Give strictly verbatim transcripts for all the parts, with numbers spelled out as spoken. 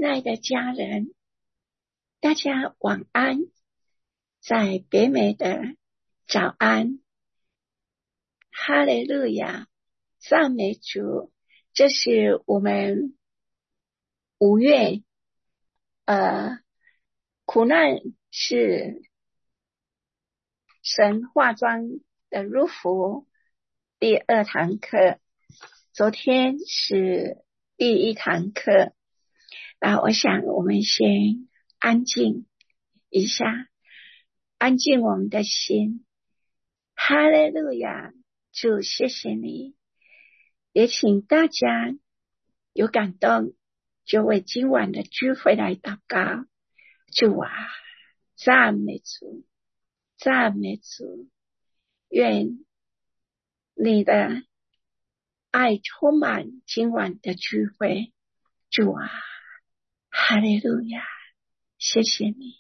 亲爱的家人，大家晚安，在北美的早安，哈利路亚，赞美主。这是我们五月呃苦难是神化妆的入伏第二堂课，昨天是第一堂课。那我想我们先安静一下，安静我们的心。哈利路亚，主谢谢你，也请大家有感动就为今晚的聚会来祷告。主啊，赞美主，赞美主，愿你的爱充满今晚的聚会。主啊，哈利路亚，谢谢你。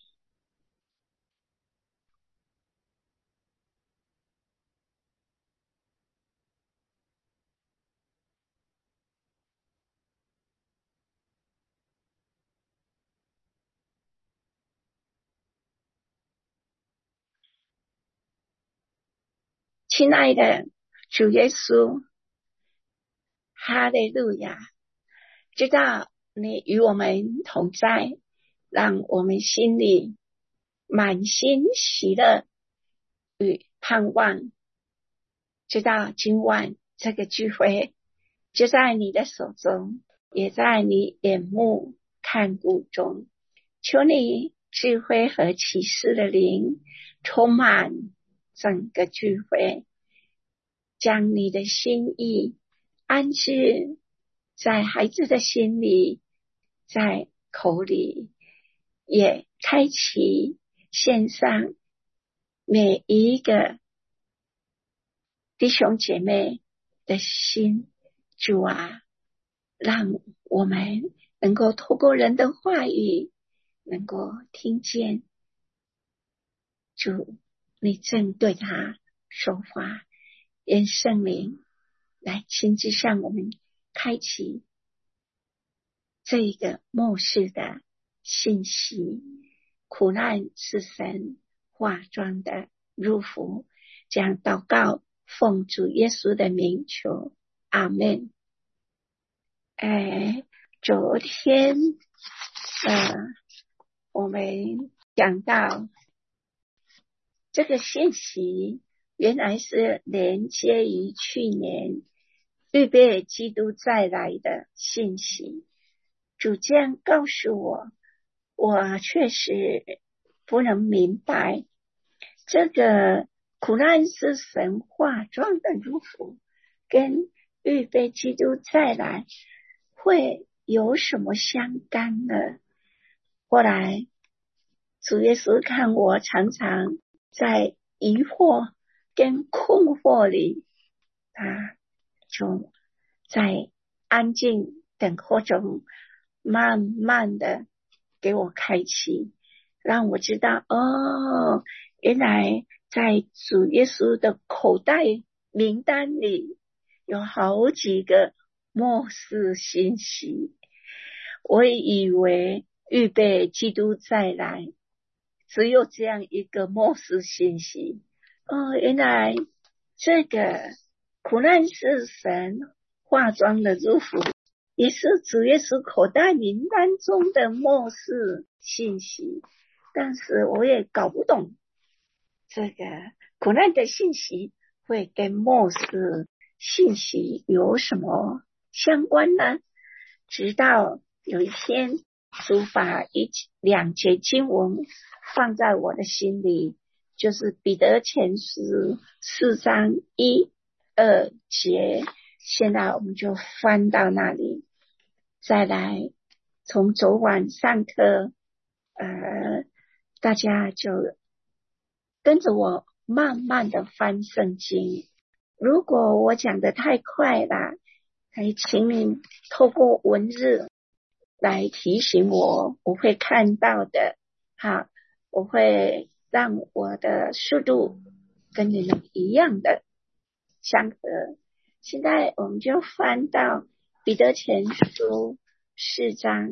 亲爱的主耶稣，哈利路亚，知道你与我们同在，让我们心里满心喜乐与盼望。知道今晚这个聚会就在你的手中，也在你眼目看顾中，求你智慧和启示的灵充满整个聚会，将你的心意安置在孩子的心里，在口里，也开启线上每一个弟兄姐妹的心。主啊，让我们能够透过人的话语能够听见主你正对他说话，愿圣灵来亲自向我们开启这一个末世的信息。苦难是神化妆的入伏，这样祷告奉主耶稣的名求，阿们。哎，昨天呃我们讲到这个信息原来是连接于去年预备基督再来的信息。主这样告诉我，我确实不能明白这个苦难是神化妆的入伏跟预备基督再来会有什么相干呢？后来主耶稣看我常常在疑惑跟困惑里，他就在安静等候中慢慢的给我开启，让我知道哦，原来在主耶稣的口袋名单里有好几个末世信息。我以为预备基督再来只有这样一个末世信息，哦，原来这个苦难是神化妆的入伏，也是主耶稣口袋名单中的末世信息。但是我也搞不懂这个苦难的信息会跟末世信息有什么相关呢？直到有一天主把一两节经文放在我的心里，就是彼得前书四章一二节。现在我们就翻到那里，再来从昨晚上课呃，大家就跟着我慢慢的翻圣经。如果我讲得太快了，可以请你透过文字来提醒我，我会看到的。好，我会让我的速度跟你们一样的相合。现在我们就翻到彼得前书四章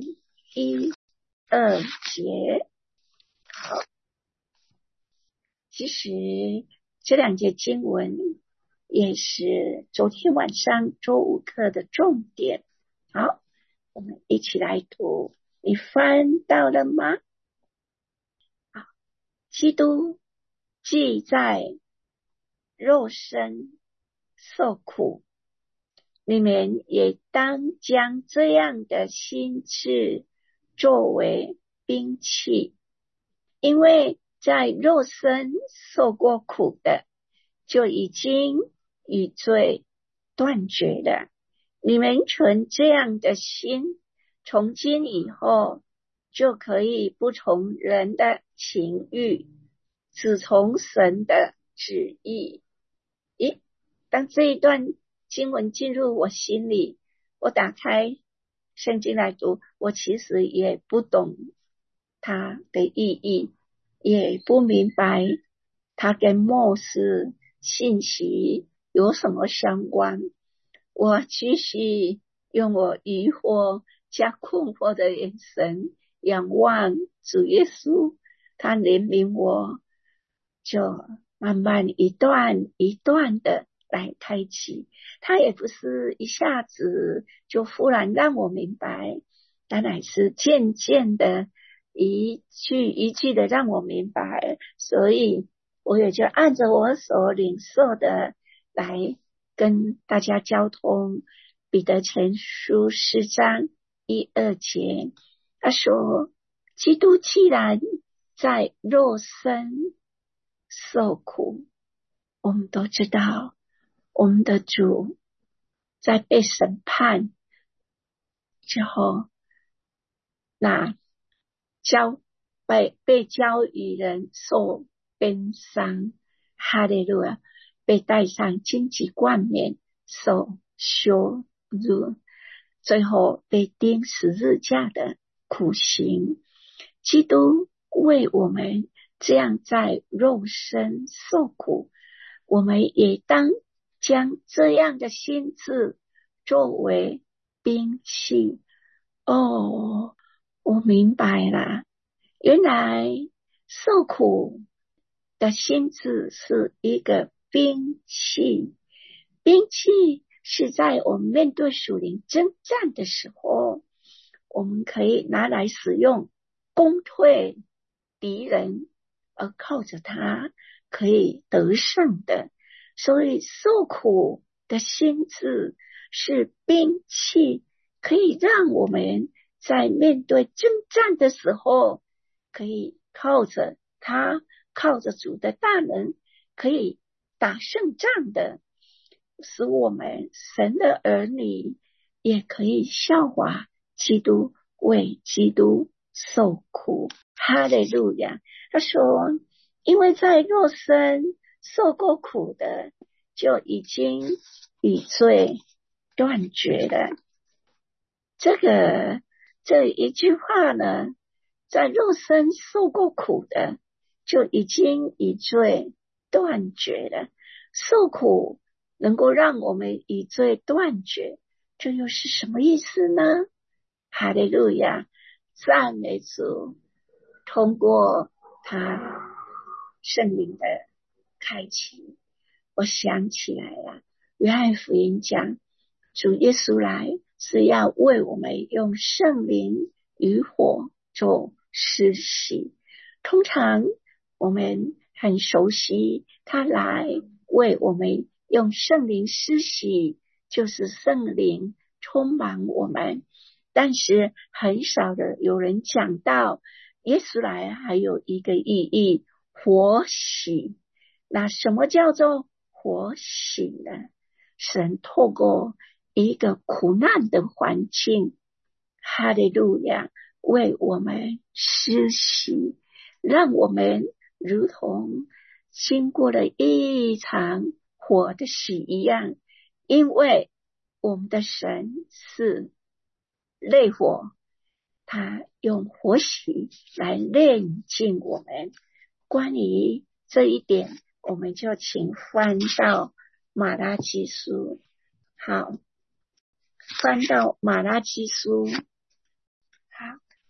一、二节。好，其实这两节经文也是昨天晚上周五课的重点。好，我们一起来读，你翻到了吗？好，基督既在肉身受苦，你们也当将这样的心志作为兵器，因为在肉身受过苦的，就已经与罪断绝了。你们存这样的心，从今以后就可以不从人的情欲，只从神的旨意。咦，当这一段经文进入我心里，我打开圣经来读，我其实也不懂它的意义，也不明白它跟末世信息有什么相关。我继续用我疑惑加困惑的眼神仰望主耶稣，他怜悯我，就慢慢一段一段的来开启。他也不是一下子就忽然让我明白，他乃是渐渐的一句一句的让我明白，所以我也就按着我所领受的来跟大家交通。彼得前书四章一二节，他说，基督既然在肉身受苦，我们都知道我们的主在被审判之后，那交被被交与人受鞭伤，哈利路亚，被戴上荆棘冠冕，受羞辱，最后被钉十字架的苦刑。基督为我们这样在肉身受苦，我们也当将这样的心志作为兵器。哦，我明白了，原来受苦的心志是一个兵器。兵器是在我们面对属灵征战的时候，我们可以拿来使用，攻退敌人，而靠着它可以得胜的。所以受苦的心志是兵器，可以让我们在面对征战的时候，可以靠着它，靠着主的大能，可以打胜仗的，使我们神的儿女也可以效法基督，为基督受苦。哈利路亚。他说，因为在肉身受过苦的，就已经与罪断绝了。这个这一句话呢，在肉身受过苦的，就已经与罪断绝了。受苦能够让我们与罪断绝，这又是什么意思呢？哈利路亚，赞美主。通过他圣灵的开启，我想起来了，约翰福音讲，主耶稣来是要为我们用圣灵与火做施洗。通常我们很熟悉他来为我们用圣灵施洗，就是圣灵充满我们，但是很少的有人讲到耶稣来还有一个意义，活洗。那什么叫做活洗呢？神透过一个苦难的环境，哈利路亚，为我们施洗，让我们如同经过了一场火的洗一样，因为我们的神是烈火，他用活洗来炼净我们。关于这一点，我们就请翻到马拉基书。好，翻到马拉基书。好，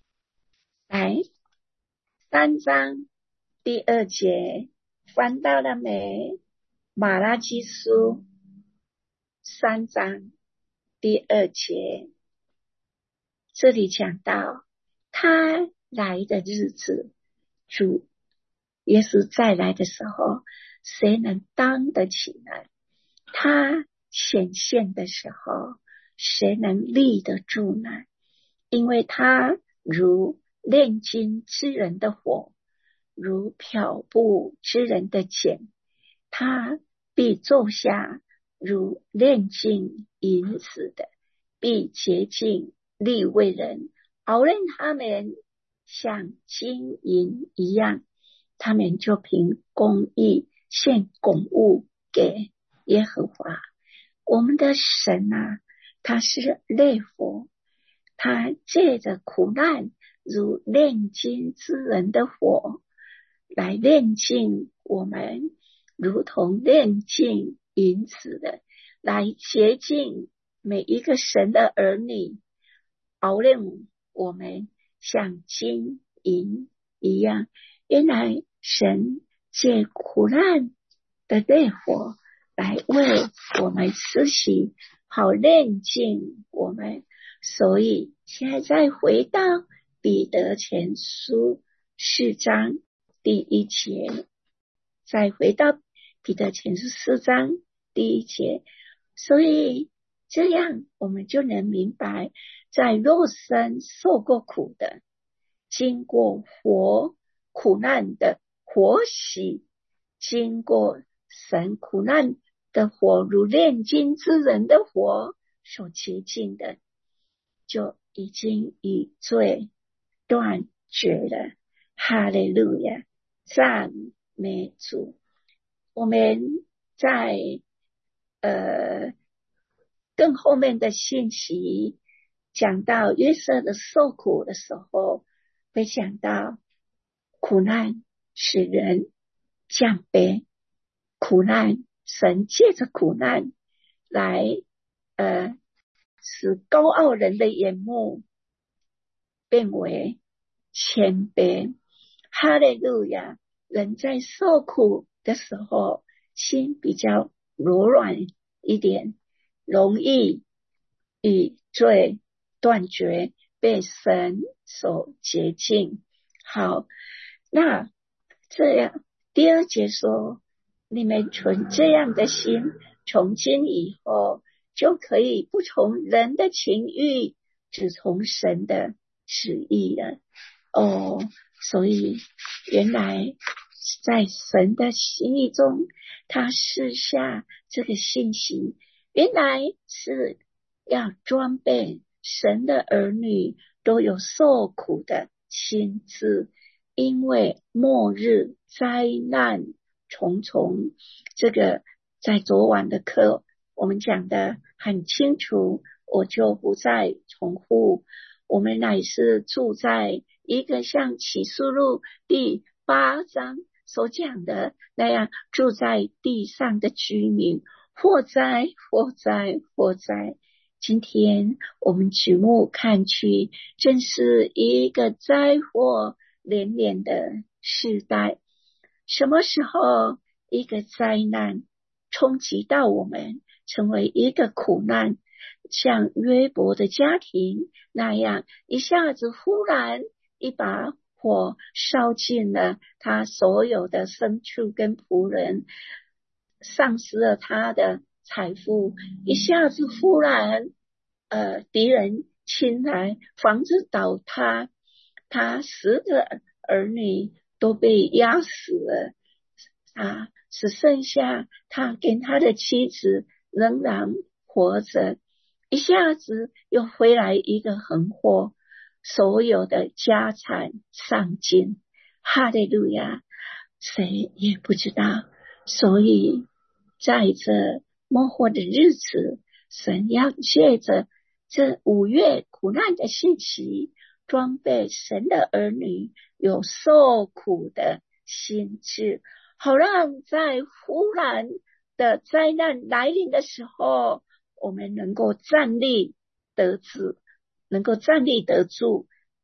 三章第二节，翻到了没？马拉基书三章第二节，这里讲到他来的日子，主耶稣再来的时候，谁能当得起来？他显现的时候，谁能立得住呢？因为他如炼金之人的火，如漂布之人的碱，他必坐下，如炼金银子的，必洁净利未人，熬炼他们像金银一样，他们就凭公义献供物给耶和华。我们的神啊，他是烈火，他借着苦难如炼金之人的火来炼净我们，如同炼净银子的，来洁净每一个神的儿女，熬炼我们像金银一样。原来神借苦难的烈火来为我们施洗，好炼净我们。所以现在再回到彼得前书四章第一节，再回到彼得前书四章第一节，所以这样我们就能明白，在肉身受过苦的，经过活苦难的活洗，经过神苦难的火，如炼金之人的火所洁净的，就已经与罪断绝了。哈利路亚，赞美主。我们在呃更后面的信息讲到约瑟的受苦的时候，会讲到苦难使人降卑，苦难神借着苦难来呃使高傲人的眼目变为谦卑。哈利路亚！人在受苦的时候，心比较柔软一点，容易与罪断绝，被神所洁净。好，那这样第二节说，你们存这样的心，从今以后就可以不从人的情欲，只从神的旨意了。哦，所以原来在神的心意中，他赐下这个信息，原来是要装备神的儿女都有受苦的心志，因为末日灾难重重。这个在昨晚的课我们讲得很清楚，我就不再重复。我们乃是住在一个像启示录第八章所讲的那样，住在地上的居民，祸灾祸灾祸灾。今天我们举目看去，正是一个灾祸连连的时代。什么时候一个灾难冲击到我们，成为一个苦难，像约伯的家庭那样，一下子忽然一把火烧尽了他所有的牲畜跟仆人，丧失了他的财富，一下子忽然呃敌人侵来，房子倒塌，他十个儿女都被压死了，啊，只剩下他跟他的妻子仍然活着。一下子又回来一个横祸，所有的家产丧尽。哈利路亚！谁也不知道。所以在这末后的日子，神要借着这五月苦难的信息，装备神的儿女有受苦的心志，好让在忽然的灾难来临的时候，我们能够站立得住，能够站立得住，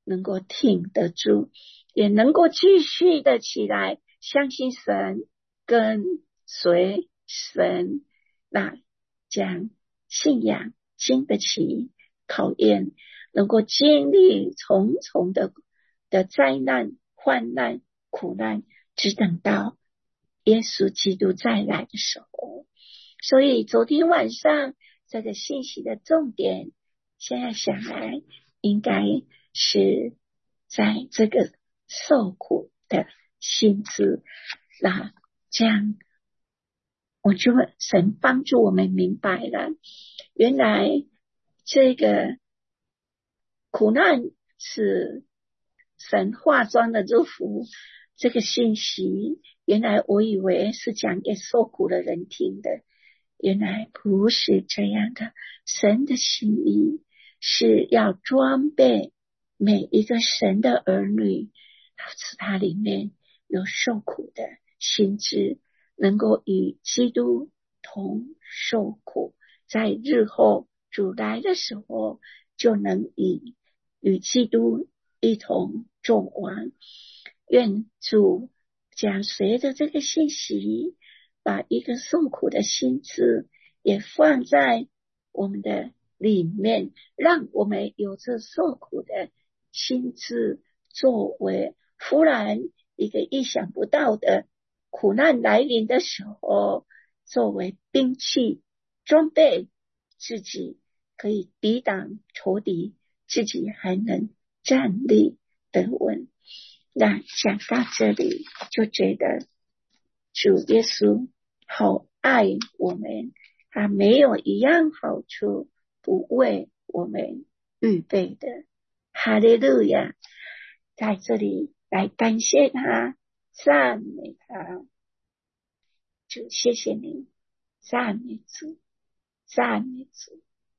能够挺得住，也能够继续的起来，相信神，跟随神，那将信仰经得起考验，能够经历重重的的灾难、患难、苦难，只等到耶稣基督再来的时候。所以昨天晚上这个信息的重点，现在想来应该是在这个受苦的心智。那这样我就神帮助我们明白了，原来这个苦难是神化妆的祝福。这个信息原来我以为是讲给受苦的人听的，原来不是这样的。神的心意是要装备每一个神的儿女，使他里面有受苦的心智，能够与基督同受苦，在日后主来的时候就能以与基督一同众王。愿主将随着这个信息，把一个受苦的心智也放在我们的里面，让我们有着受苦的心智，作为忽然一个意想不到的苦难来临的时候，作为兵器装备自己，可以抵挡仇敌，自己还能站立得稳。那讲到这里，就觉得主耶稣好爱我们，他没有一样好处不为我们预备的。哈利路亚！在这里来感谢他，赞美他。主，谢谢你，赞美主，赞美主。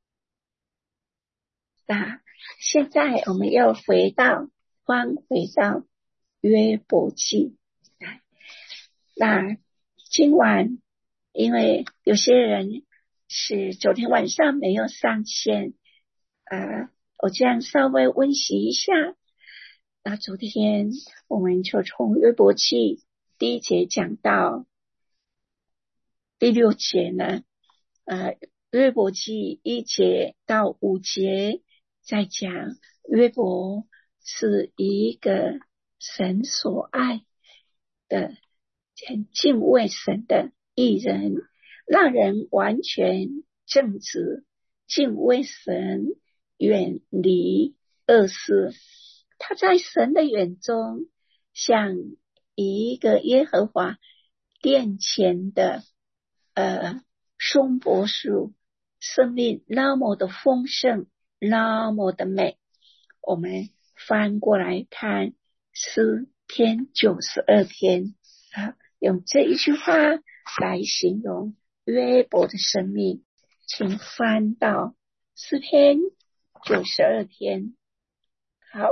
那现在我们又回到翻回到约伯记。那今晚因为有些人是昨天晚上没有上线，呃，我这样稍微温习一下。那昨天我们就从约伯记第一节讲到第六节呢，呃，约伯记一节到五节在讲约伯是一个神所爱的很敬畏神的义人，让人完全正直，敬畏神，远离恶事。他在神的眼中像一个耶和华殿前的呃松柏树，生命那么的丰盛，那么的美。我们翻过来看诗篇九十二篇啊，用这一句话来形容约伯的生命。请翻到诗篇九十二篇。好，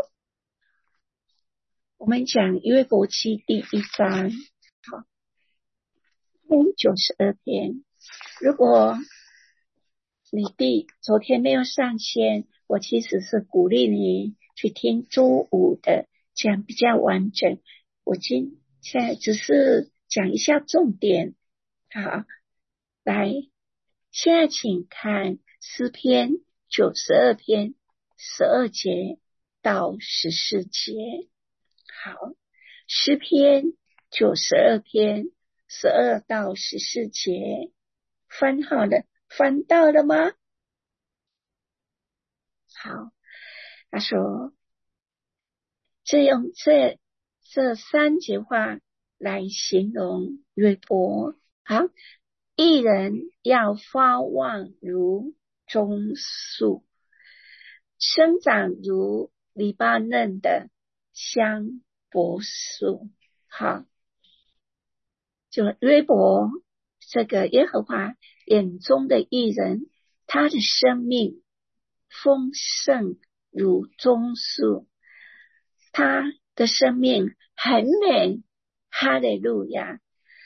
我们讲约伯记第一章。好，九十二篇。如果你弟昨天没有上线，我其实是鼓励你去听周五的，这样比较完整。我今现在只是讲一下重点。好，来，现在请看诗篇九十二篇十二节到十四节。好，诗篇九十二篇十二到十四节，翻好了，翻到了吗？好，他说，这用这这三节话来形容约伯。好，义人要发旺如棕树，生长如黎巴嫩的香柏树。好，就约伯这个耶和华眼中的义人，他的生命丰盛如棕树，他的生命很美，哈利路亚，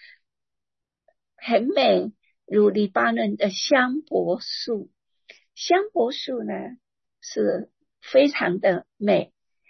很美如黎巴嫩的香柏树。香柏树呢是非常的美，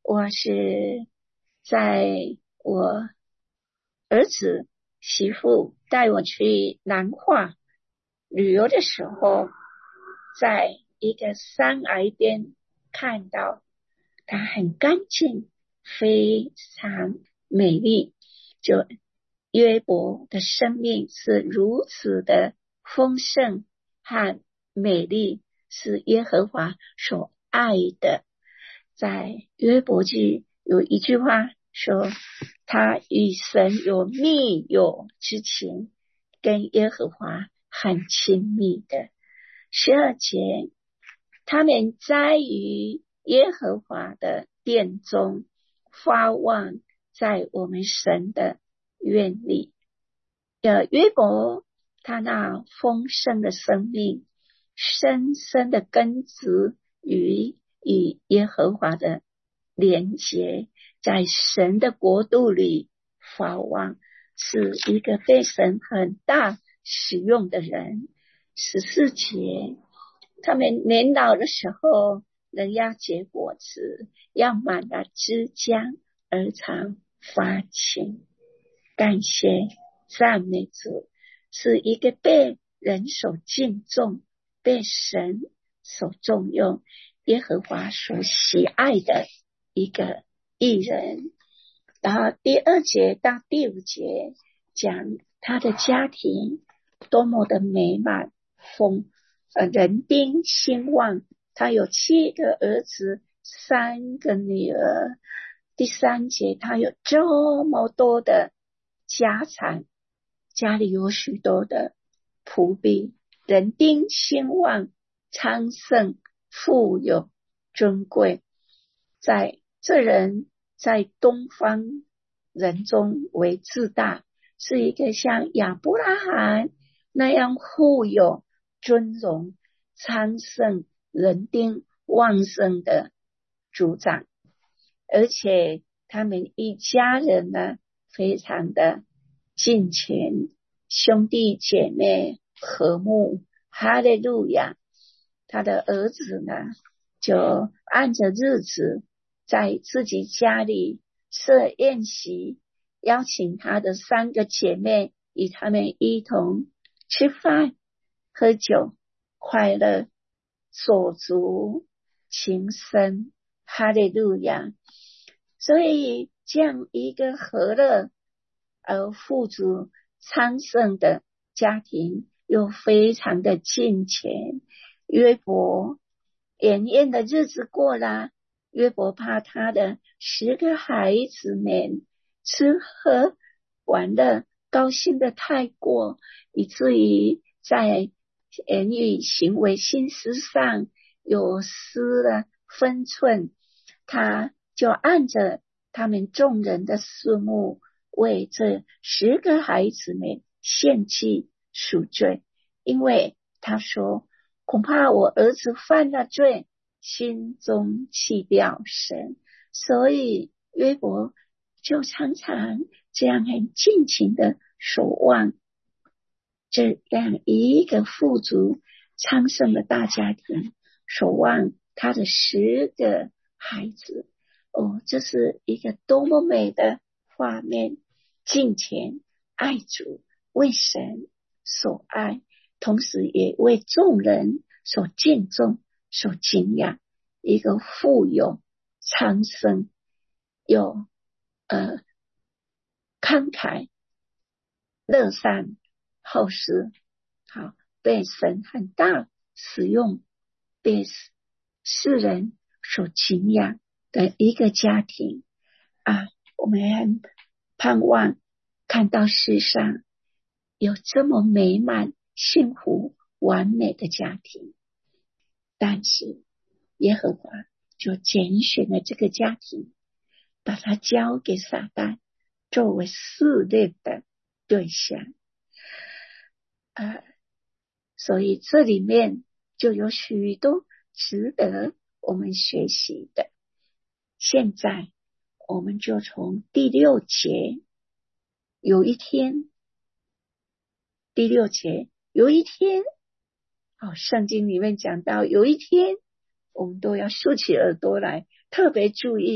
我是在我儿子媳妇带我去南化旅游的时候，在一个山崖边看到它很干净，非常美丽。就约伯的生命是如此的丰盛和美丽，是耶和华所爱的。在约伯记有一句话说，他与神有密友之情，跟耶和华很亲密的。十二节，他们栽于耶和华的殿中，发望在我们神的院里。呃，约伯他那丰盛的生命，深深的根植于与耶和华的连结，在神的国度里发望，是一个被神很大使用的人。十四节，他们年老的时候人要结果子，要满了枝浆而常发青。感谢赞美主，是一个被人所敬重，被神所重用，耶和华所喜爱的一个艺人。然后第二节到第五节讲他的家庭多么的美满，丰呃人丁兴旺，他有七个儿子，三个女儿。第三节他有这么多的家产，家里有许多的仆婢，人丁兴旺，昌盛，富有，尊贵。在这人在东方人中为自大，是一个像亚伯拉罕那样富有、尊荣、昌盛、人丁旺盛的族长。而且他们一家人呢非常的敬虔，兄弟姐妹和睦，哈利路亚。他的儿子呢就按着日子在自己家里设宴席，邀请他的三个姐妹与他们一同吃饭喝酒，快乐手足情深，哈利路亚。所以这样一个和乐而富足昌盛的家庭，又非常的敬虔。约伯炎炎的日子过了，约伯怕他的十个孩子们吃喝玩乐高兴的太过，以至于在言语行为心思上有失了分寸，他就按着他们众人的数目，为这十个孩子们献祭赎罪。因为他说，恐怕我儿子犯了罪，心中弃掉神，所以约伯就常常这样很尽情的守望这样一个富足昌盛的大家庭，守望他的十个孩子。哦，这是一个多么美的画面，敬虔爱主，为神所爱，同时也为众人所敬重所敬仰，一个富有昌盛有呃慷慨乐善好施，好被神很大使用，被世人所敬仰的一个家庭啊。我们很盼望看到世上有这么美满幸福完美的家庭，但是耶和华就拣选了这个家庭，把它交给撒旦作为试炼的对象啊。所以这里面就有许多值得我们学习的。现在我们就从第六节，有一天，第六节，有一天，哦，圣经里面讲到有一天，我们都要竖起耳朵来，特别注意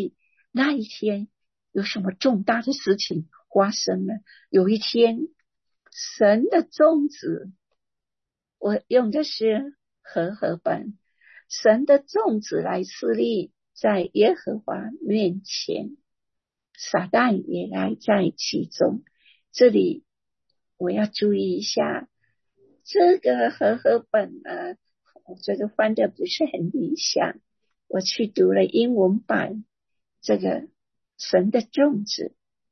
那一天有什么重大的事情发生了？有一天，神的种子，我用的是和合本，神的种子来侍立在耶和华面前，撒旦也来在其中。这里我要注意一下，这个和合本呢，我觉得翻的不是很理想，我去读了英文版，这个神的种子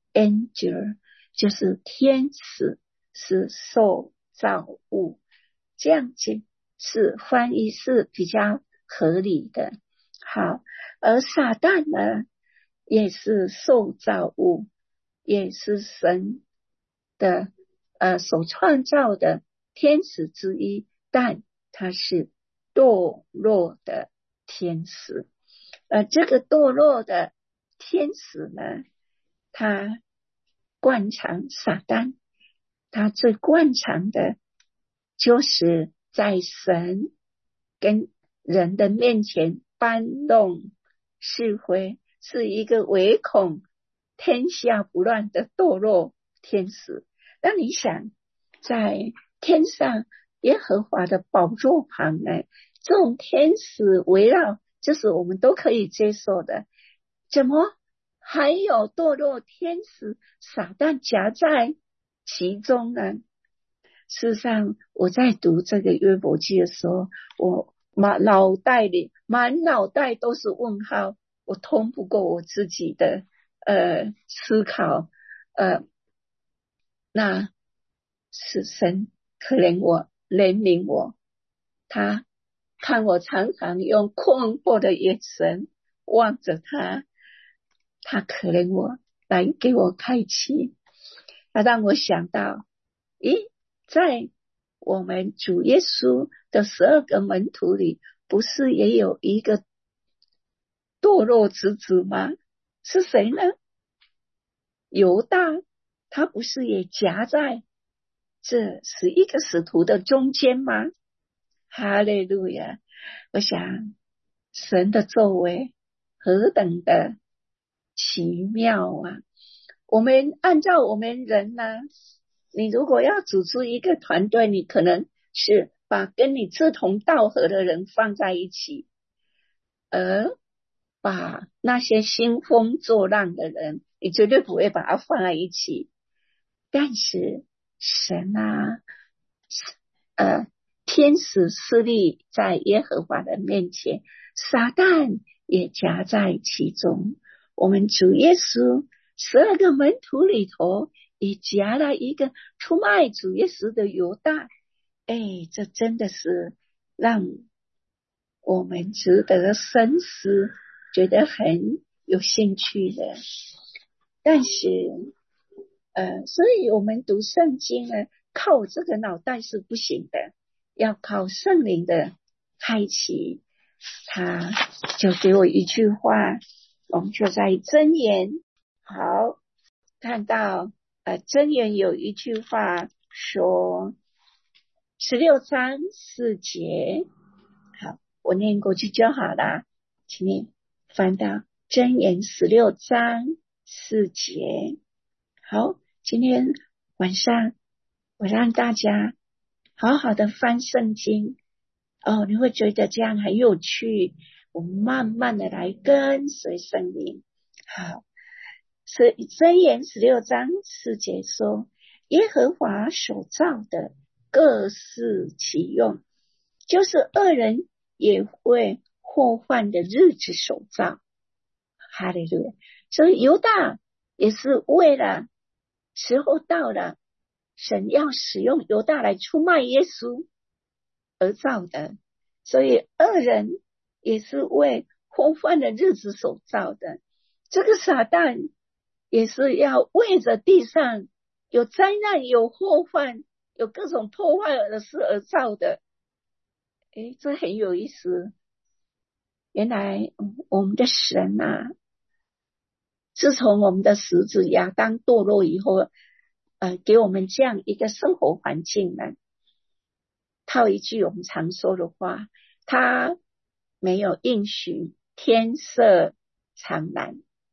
angel 就是天使，是受造物，这样子是翻译是比较合理的。好，而撒旦呢也是受造物，也是神的呃所创造的天使之一，但他是堕落的天使。呃，这个堕落的天使呢，他惯常撒旦，他最惯常的就是在神跟人的面前搬弄是非，是一个唯恐天下不乱的堕落天使。那你想，在天上耶和华的宝座旁呢，这种天使围绕，就是我们都可以接受的，怎么还有堕落天使撒旦夹在其中呢？事实上，我在读这个约伯记的时候，我满脑袋里满脑袋都是问号，我通不过我自己的呃思考，呃，那是神可怜我，怜悯我，他看我常常用困惑的眼神望着他，他可怜我，来给我开启。他让我想到，咦，在我们主耶稣的十二个门徒里，不是也有一个堕落之子吗？是谁呢？犹大，他不是也夹在这十一个使徒的中间吗？哈利路亚！我想神的作为何等的奇妙啊！我们按照我们人呢、啊，你如果要组织一个团队，你可能是把跟你志同道合的人放在一起，而把那些兴风作浪的人，你绝对不会把它放在一起。但是神啊，呃，天使侍立在耶和华的面前，撒旦也夹在其中。我们主耶稣十二个门徒里头也夹了一个出卖主耶稣的犹大。哎，这真的是让我们值得深思，觉得很有兴趣的。但是呃，所以我们读圣经呢，靠这个脑袋是不行的，要靠圣灵的开启。他就给我一句话，我们就在箴言，好，看到呃箴言有一句话说，十六章四节，好，我念过去就好了，请你翻到箴言十六章四节。好，今天晚上我让大家好好的翻圣经哦，你会觉得这样很有趣，我们慢慢的来跟随圣灵。好，所以箴言十六章四节说，耶和华所造的各司其用，就是恶人也会祸患的日子所造。哈利路亚！所以犹大也是为了时候到了，神要使用犹大来出卖耶稣而造的，所以恶人也是为祸患的日子所造的。这个撒旦也是要为着地上有灾难、有祸患、有各种破坏的事而造的。诶，这很有意思。原来我们的神啊，自从我们的始祖亚当堕落以后，呃，给我们这样一个生活环境呢，套一句我们常说的话，他没有应许天色常蓝，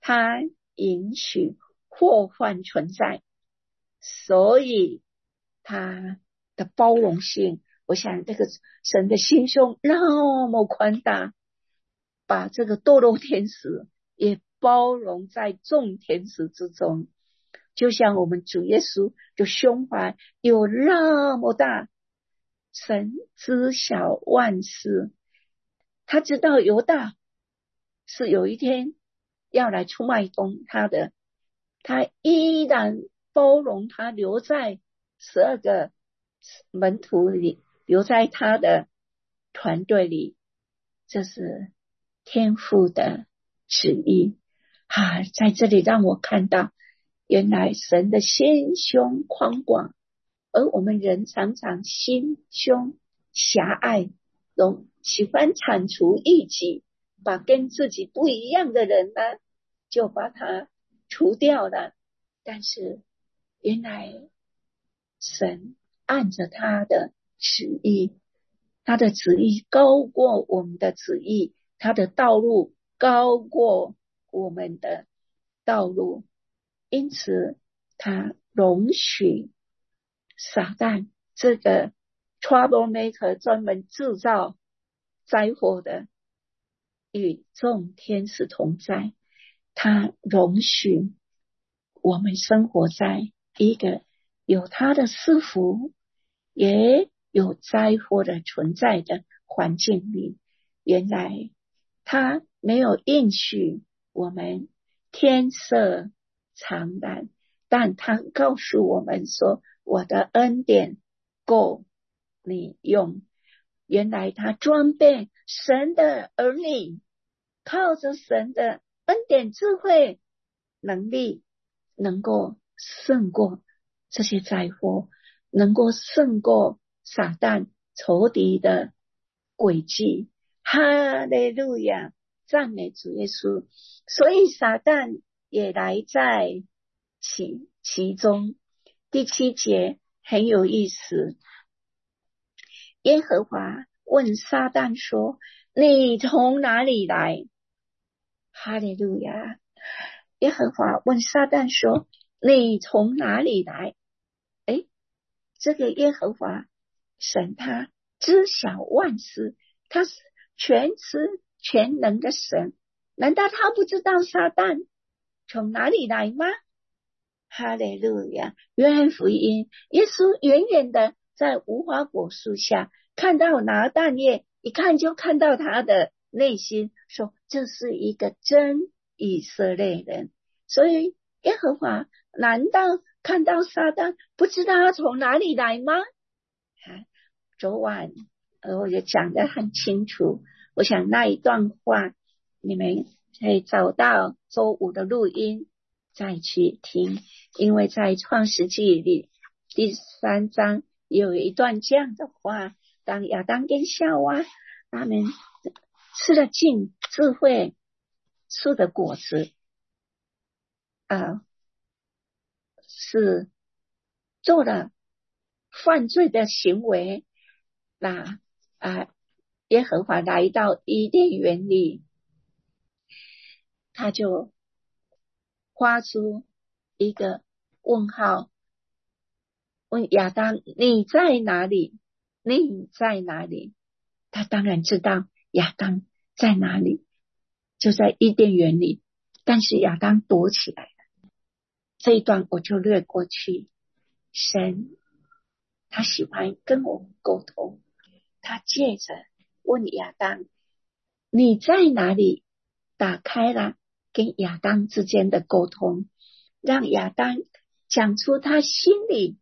他允许祸患存在，所以他的包容性，我想这个神的心胸那么宽大，把这个堕落天使也包容在众天使之中。就像我们主耶稣的胸怀有那么大，神知晓万事，他知道犹大是有一天要来出卖东他的，他依然包容他，留在十二个门徒里，留在他的团队里，这是天父的旨意啊！在这里让我看到，原来神的心胸宽广，而我们人常常心胸狭隘，容喜欢铲除异己，把跟自己不一样的人呢，就把他除掉了。但是原来神按着他的旨意，他的旨意高过我们的旨意，他的道路高过我们的道路，因此他容许撒旦这个 troublemaker 专门制造灾祸的与众天使同在，他容许我们生活在一个有他的赐福也有灾祸的存在的环境里。原来他没有应许我们天色常蓝，但他告诉我们说，我的恩典够你用。原来他装备神的儿女，靠着神的恩典、智慧、能力，能够胜过这些灾祸，能够胜过撒旦仇敌的诡计。哈利路亚，赞美主耶稣。所以撒旦也来在其其中。第七节很有意思，耶和华问撒旦说，你从哪里来？哈利路亚。耶和华问撒旦说，你从哪里来？诶，这个耶和华神他知晓万事，他是全知全能的神，难道他不知道撒旦从哪里来吗？哈利路亚。约翰福音，耶稣远远的在无花果树下看到拿但业，一看就看到他的内心，说这是一个真以色列人。所以耶和华难道看到撒旦不知道他从哪里来吗？啊，昨晚我也讲得很清楚，我想那一段话你们可以找到周五的录音再去听，因为在创世纪里第三章有一段这样的话，当亚当跟夏娃他们吃了尽智慧树的果子啊，是做了犯罪的行为，那啊，耶和华来到伊甸园里，他就发出一个问号，问亚当，你在哪里？你在哪里？他当然知道亚当在哪里，就在伊甸园里，但是亚当躲起来了。这一段我就略过去。神他喜欢跟我们沟通，他借着问亚当你在哪里，打开了跟亚当之间的沟通，让亚当讲出他心里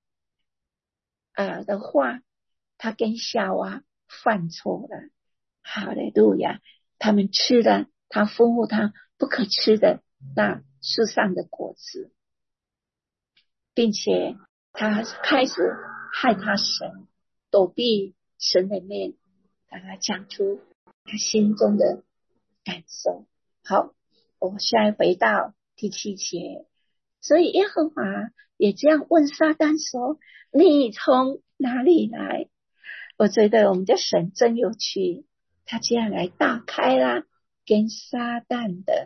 呃的话。他跟夏娃犯错了，哈利路亚，他们吃了他吩咐他不可吃的那树上的果子，并且他开始害他神，躲避神的面，让他讲出他心中的感受。好，我们现在回到第七节，所以耶和华也这样问撒旦说，你从哪里来？我觉得我们的神真有趣，他这样来打开了跟撒旦的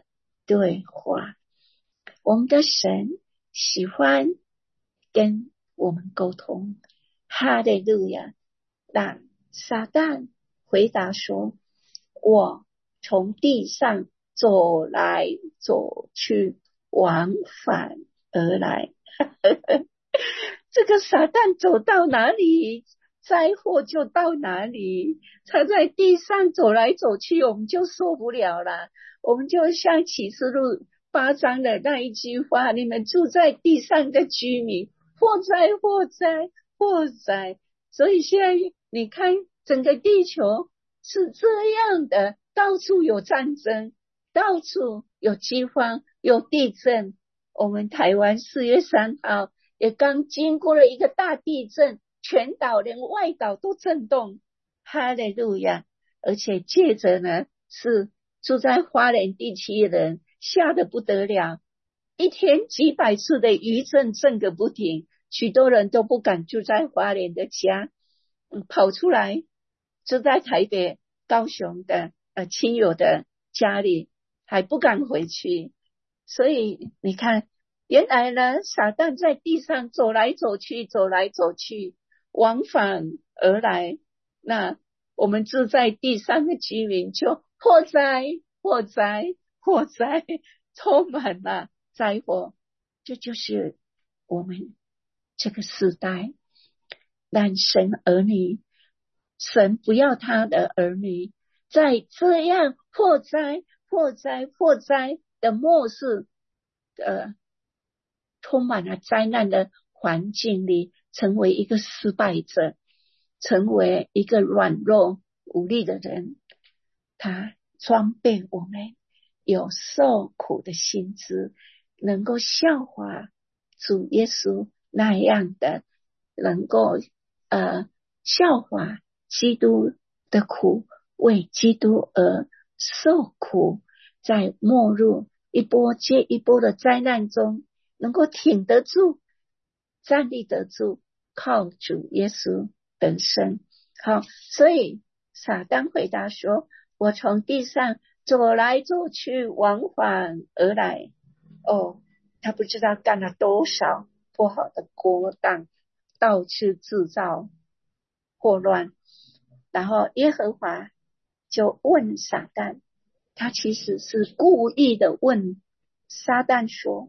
对话。我们的神喜欢跟我们沟通。哈利路亚。那撒旦回答说，我从地上走来走去，往返而来。这个撒旦走到哪里，灾祸就到哪里。他在地上走来走去，我们就受不了了。我们就像启示录八章的那一句话，你们住在地上的居民，祸灾祸灾祸灾。所以现在你看整个地球是这样的，到处有战争，到处有饥荒，有地震。我们台湾四月三号也刚经过了一个大地震，全岛连外岛都震动。哈利路亚。而且接着呢，是住在花莲地区的人吓得不得了，一天几百次的余震震个不停，许多人都不敢住在花莲的家，嗯、跑出来住在台北高雄的呃亲友的家里，还不敢回去。所以你看，原来呢，撒旦在地上走来走去，走来走去，往返而来。那我们住在地上的居民就祸灾祸灾祸灾，充满了灾祸。这就是我们这个时代。但神儿女，神不要他的儿女在这样祸灾祸灾祸灾的末世呃，充满了灾难的环境里，成为一个失败者，成为一个软弱无力的人。他装备我们有受苦的心智，能够效法主耶稣那样的，能够呃效法基督的苦，为基督而受苦，在末日一波接一波的灾难中能够挺得住，站立得住，靠主耶稣得胜。好，所以撒旦回答说，我从地上走来走去，往返而来。哦，他不知道干了多少不好的勾当，到处制造祸乱。然后耶和华就问撒旦，他其实是故意的问撒旦说，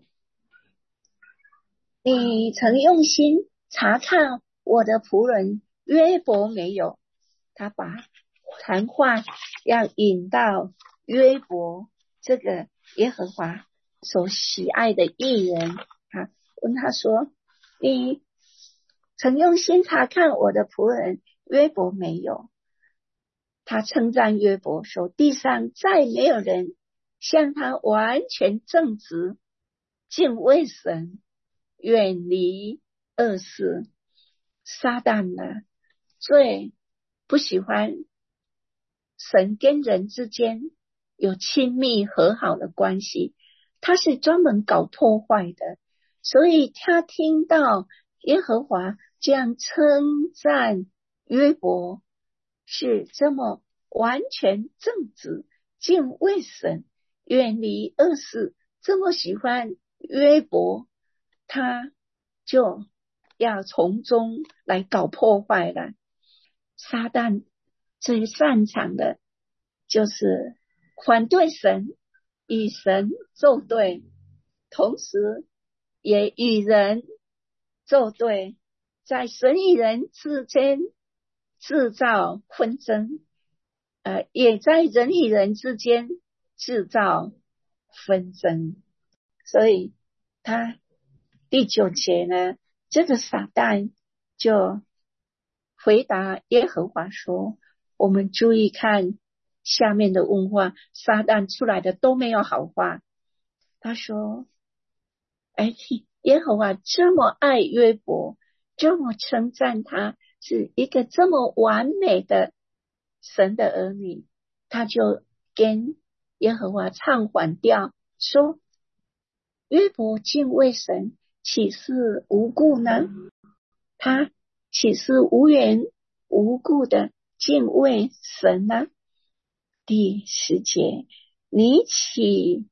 你曾用心查看我的仆人约伯没有？他把谈话要引到约伯这个耶和华所喜爱的艺人，啊，问他说，你曾用心查看我的仆人约伯没有？他称赞约伯说，地上再没有人像他完全正直，敬畏神，远离恶事。撒旦呢，最不喜欢神跟人之间有亲密和好的关系，他是专门搞破坏的。所以他听到耶和华这样称赞约伯是这么完全正直，敬畏神，远离恶事，这么喜欢约伯，他就要从中来搞破坏了。撒旦最擅长的就是反对神，与神作对，同时也与人作对，在神与人之间制造纷争，呃，也在人与人之间制造纷争。所以他第九节呢，这个撒旦就回答耶和华说，我们注意看下面的问话，撒旦出来的都没有好话。他说，哎，耶和华这么爱约伯，这么称赞他是一个这么完美的神的儿女，他就跟耶和华唱反调，说约伯敬畏神，岂是无故呢？他岂是无缘无故的敬畏神呢？第十节，你岂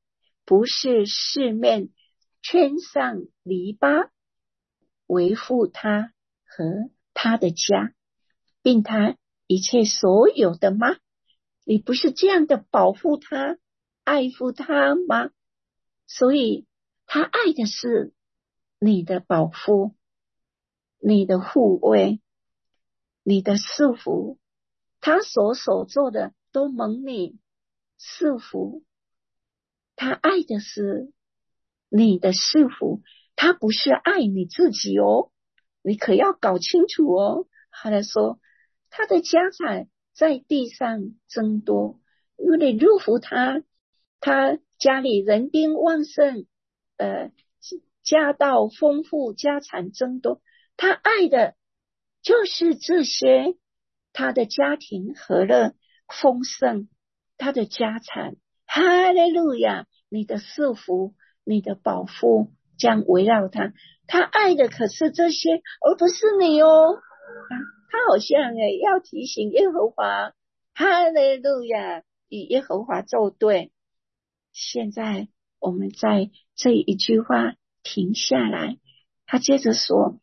不是四面圈上篱笆，维护他和他的家，并他一切所有的吗？你不是这样的保护他、爱护他吗？所以他爱的是你的保护、你的护卫、你的赐福，他所所做的都蒙你赐福。他爱的是你的赐福，他不是爱你自己哦，你可要搞清楚哦。他来说，他的家产在地上增多，因为你祝福他，他家里人丁旺盛，呃，家道丰富，家产增多，他爱的就是这些，他的家庭和乐丰盛，他的家产，哈利路亚，你的赐福，你的保护将围绕他，他爱的可是这些，而不是你哦。啊、他好像诶要提醒耶和华，哈利路亚，与耶和华作对。现在我们在这一句话停下来，他接着说，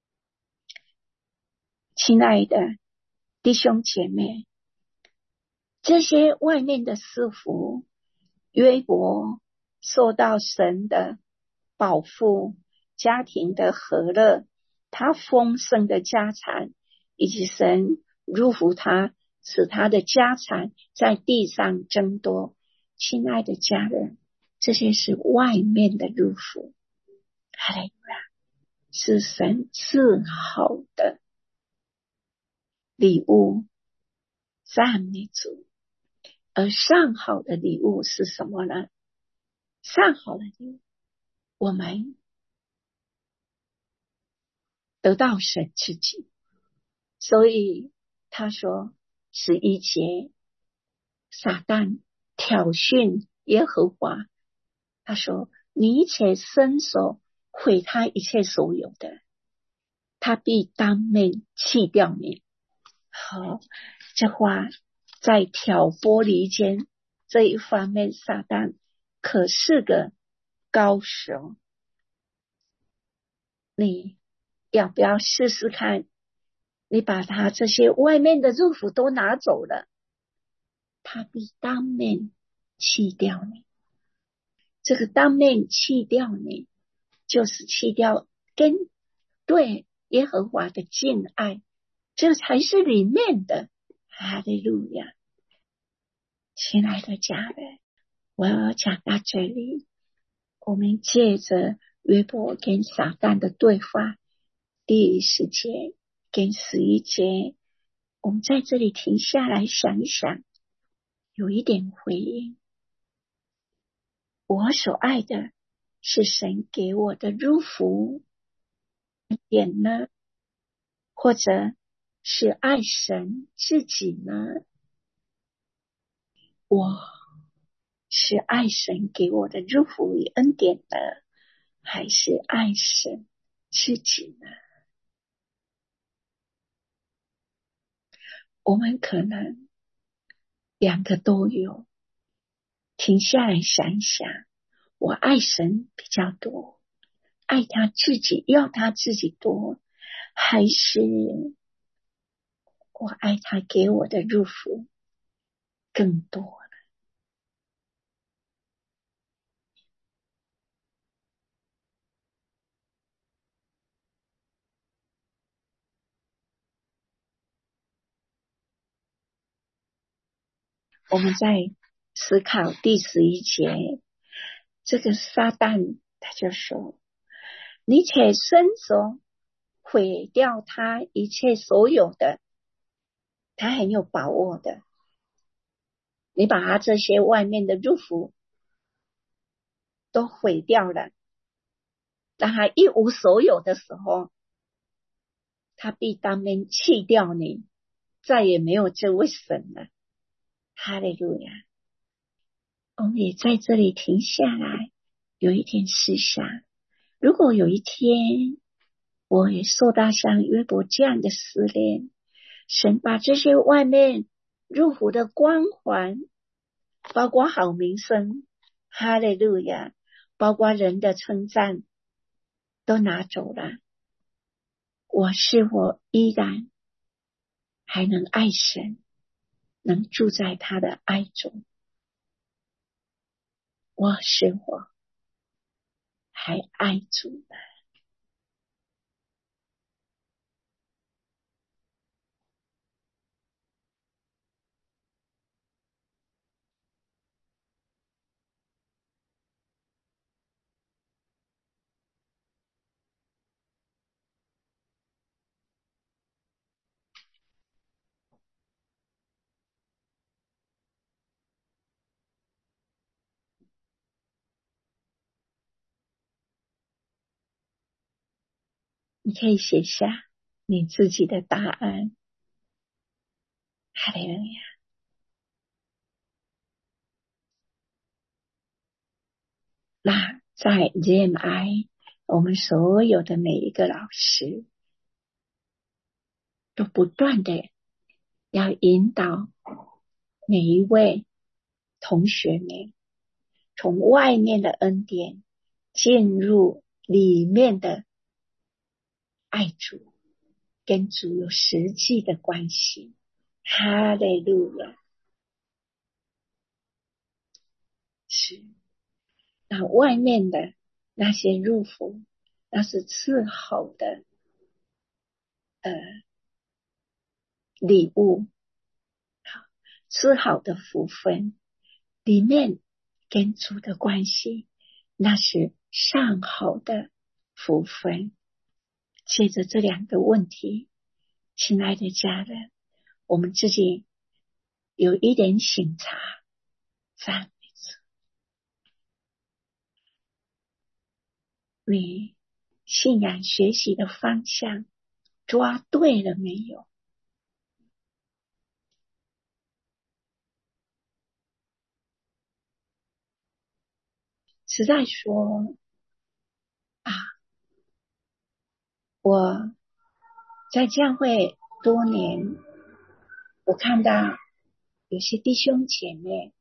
亲爱的弟兄姐妹，这些外面的赐福，约伯受到神的保护，家庭的和乐，他丰盛的家产，以及神祝福他，使他的家产在地上增多。亲爱的家人，这些是外面的祝福，哈利路亚，是神赐好的礼物，赞美主。而上好的礼物是什么呢？上好的礼物，我们得到神自己。所以他说十一节，撒旦挑衅耶和华，他说你且伸手毁他一切所有的，他必当面弃掉你。好，这话在挑拨离间这一方面，撒旦可是个高手。你要不要试试看？你把他这些外面的祝福都拿走了，他必当面弃掉你。这个当面弃掉你，就是弃掉跟对耶和华的敬爱，这才是里面的。哈利路亚！亲爱的家人，我要讲到这里，我们借着约伯跟撒旦的对话，第十节跟十一节，我们在这里停下来想一想，有一点回应。我所爱的是神给我的祝福点呢，或者是爱神自己呢？我是爱神给我的祝福与恩典呢，还是爱神自己呢？我们可能两个都有，停下来想一想，我爱神比较多，爱他自己要他自己多，还是我爱他给我的祝福更多了？我们在思考第十一节，这个撒旦他就说，你且伸手毁掉他一切所有的，他很有把握的，你把他这些外面的祝福都毁掉了，当他一无所有的时候，他必当面弃掉你，再也没有这位神了。哈利路亚！我们也在这里停下来，有一点思想。如果有一天我也受到像约伯这样的试炼，神把这些外面祝福的光环，包括好名声， 哈利路亚，包括人的称赞都拿走了，我是否依然还能爱神，能住在他的爱中？我是否还爱主呢？你可以写下你自己的答案。哈利路亚。那在 J M I， 我们所有的每一个老师都不断的要引导每一位同学们从外面的恩典进入里面的爱主，跟主有实际的关系。哈利路亚。是，那外面的那些入福，那是次好的呃礼物，好，次好的福分，里面跟主的关系，那是上好的福分。借着这两个问题，亲爱的家人，我们自己有一点省察，赞美主。你信仰学习的方向抓对了没有？实在说啊，我在教会多年，我看到有些弟兄姐妹，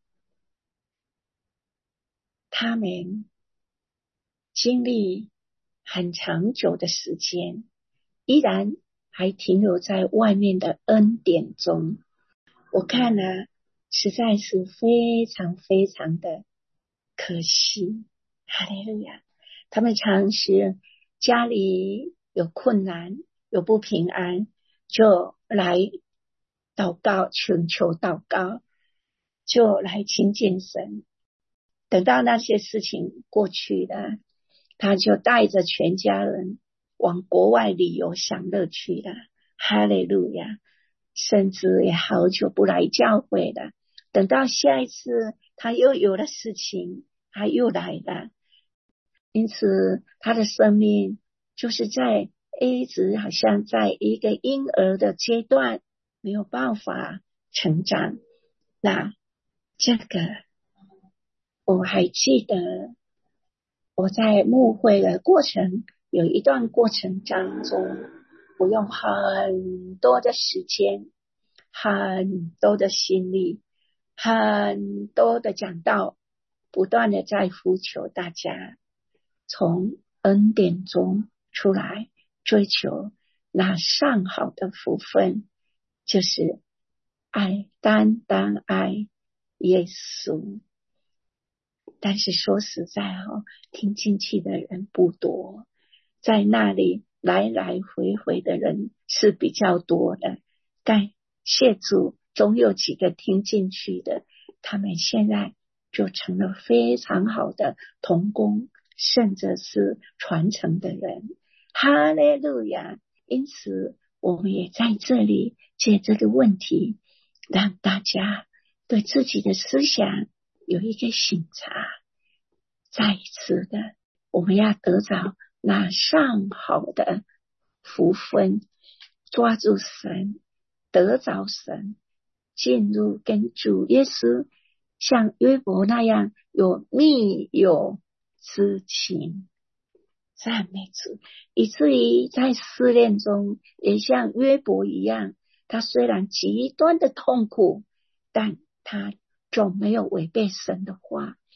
他们经历很长久的时间，依然还停留在外面的恩典中。我看了实在是非常非常的可惜。哈利路亚。他们常时家里有困难有不平安，就来祷告，请求祷告，就来亲近神。等到那些事情过去了，他就带着全家人往国外旅游享乐去了。哈利路亚。甚至也好久不来教会了，等到下一次他又有了事情，他又来了。因此他的生命就是在一直好像在一个婴儿的阶段，没有办法成长。那这个我还记得，我在牧会的过程有一段过程当中，我用很多的时间，很多的心力，很多的讲道，不断的在呼求大家从恩典中出来，追求那上好的福分，就是爱，单单爱耶稣。但是说实在哦，听进去的人不多，在那里来来回回的人是比较多的，但谢主总有几个听进去的，他们现在就成了非常好的同工，甚至是传承的人。哈利路亚。因此我们也在这里借这个问题，让大家对自己的思想有一个省察。再一次的，我们要得着那上好的福分，抓住神，得着神，进入跟主耶稣像约伯那样有密友之情。赞美主。以至于在试炼中也像约伯一样，他虽然极端的痛苦，但他总没有违背神的话，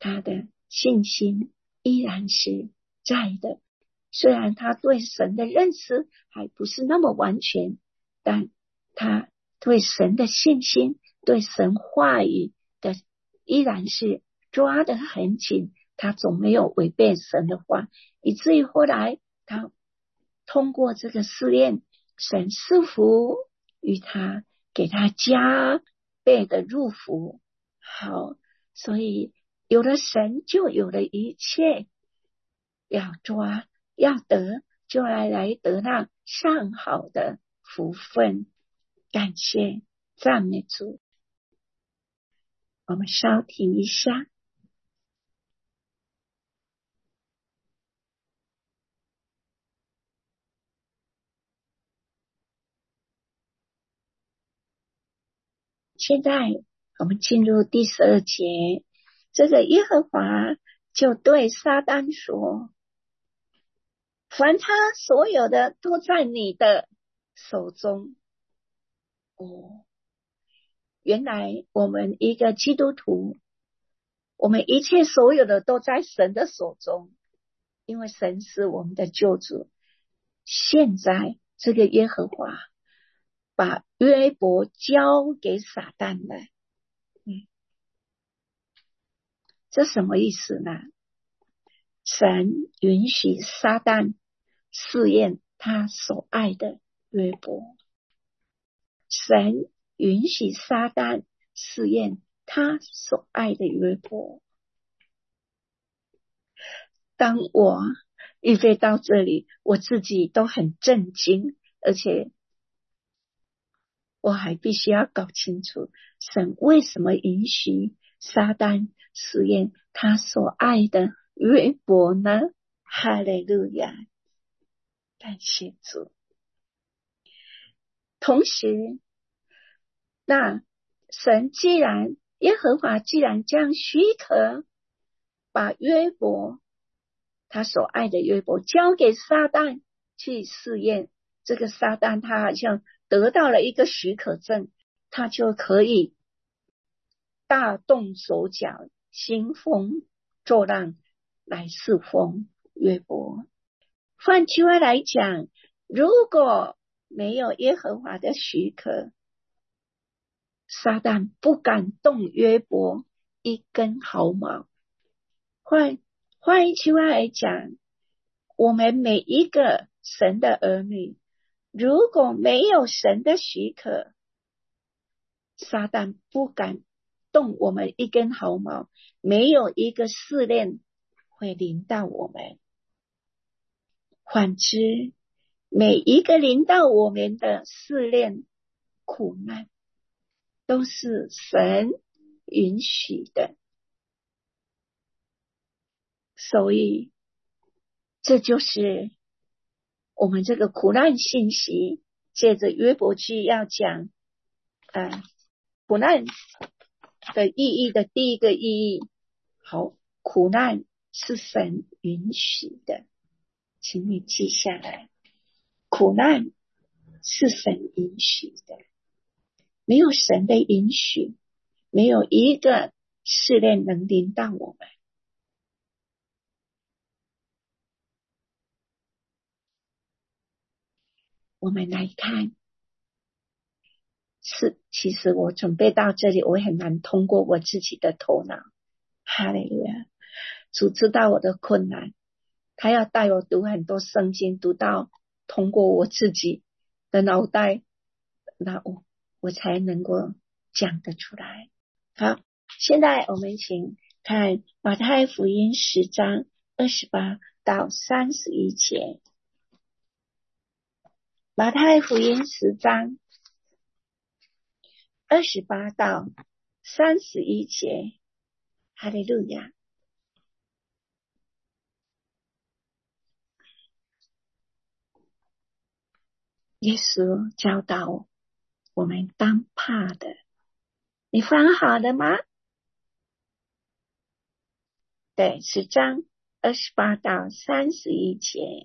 他的信心依然是在的。虽然他对神的认识还不是那么完全，但他对神的信心，对神话语的依然是抓得很紧，他总没有违背神的话，以至于后来他通过这个试验，神赐福与他，给他加倍的入福。好，所以有了神就有了一切，要抓要得就来来得那上好的福分。感谢赞美主。我们稍停一下。现在我们进入第十二节，这个耶和华就对撒旦说，凡他所有的都在你的手中。哦，原来我们一个基督徒，我们一切所有的都在神的手中，因为神是我们的救主。现在这个耶和华把约伯交给撒旦了，嗯，这什么意思呢？神允许撒旦试验他所爱的约伯，神允许撒旦试验他所爱的约伯。当我预备到这里，我自己都很震惊，而且我还必须要搞清楚神为什么允许撒旦试验他所爱的约伯呢？哈利路亚，感谢主。同时，那神既然耶和华既然将许可把约伯他所爱的约伯交给撒旦去试验，这个撒旦他好像得到了一个许可证，他就可以大动手脚，兴风作浪来侍奉约伯。换句话来讲，如果没有耶和华的许可，撒旦不敢动约伯一根毫毛。换换一句话来讲，我们每一个神的儿女，如果没有神的许可，撒旦不敢动我们一根毫毛，没有一个试炼会临到我们。反之，每一个临到我们的试炼苦难都是神允许的，所以这就是我们这个苦难信息借着约伯记要讲呃，苦难的意义的第一个意义。好，苦难是神允许的，请你记下来，苦难是神允许的，没有神的允许，没有一个试炼能临到我们。我们来看，是其实我准备到这里，我很难通过我自己的头脑。哈利路亚，主知道我的困难，他要带我读很多圣经，读到通过我自己的脑袋，那我我才能够讲得出来。好，现在我们请看马太福音十章二十八到三十一节。马太福音十章二十八到三十一节。哈利路亚。耶稣教导我们当怕的，你翻好了吗？对，十章二十八到三十一节。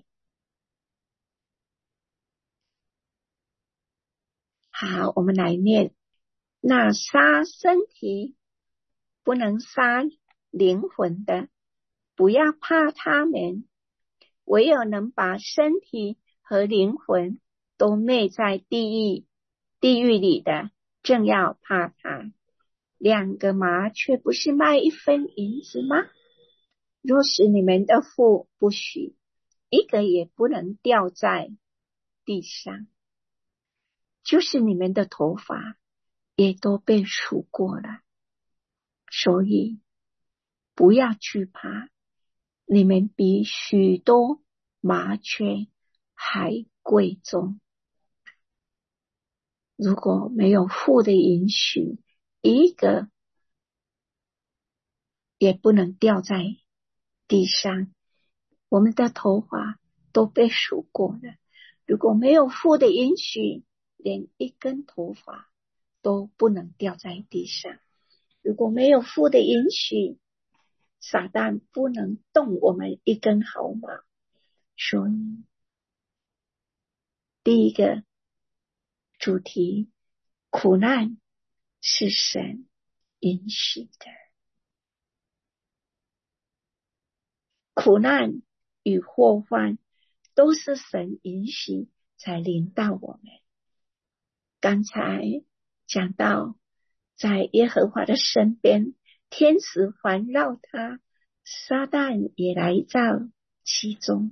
好，我们来念。那杀身体不能杀灵魂的，不要怕他们，唯有能把身体和灵魂都昧在地狱地狱里的，正要怕他。两个麻雀不是卖一分银子吗？若是你们的父不许，一个也不能掉在地上，就是你们的头发也都被数过了。所以不要惧怕，你们比许多麻雀还贵重。如果没有父的允许，一个也不能掉在地上，我们的头发都被数过了。如果没有父的允许，连一根头发都不能掉在地上。如果没有父的允许，撒旦不能动我们一根毫毛。所以第一个主题，苦难是神允许的，苦难与祸患都是神允许才临到我们。刚才讲到，在耶和华的身边，天使环绕他，撒旦也来到其中。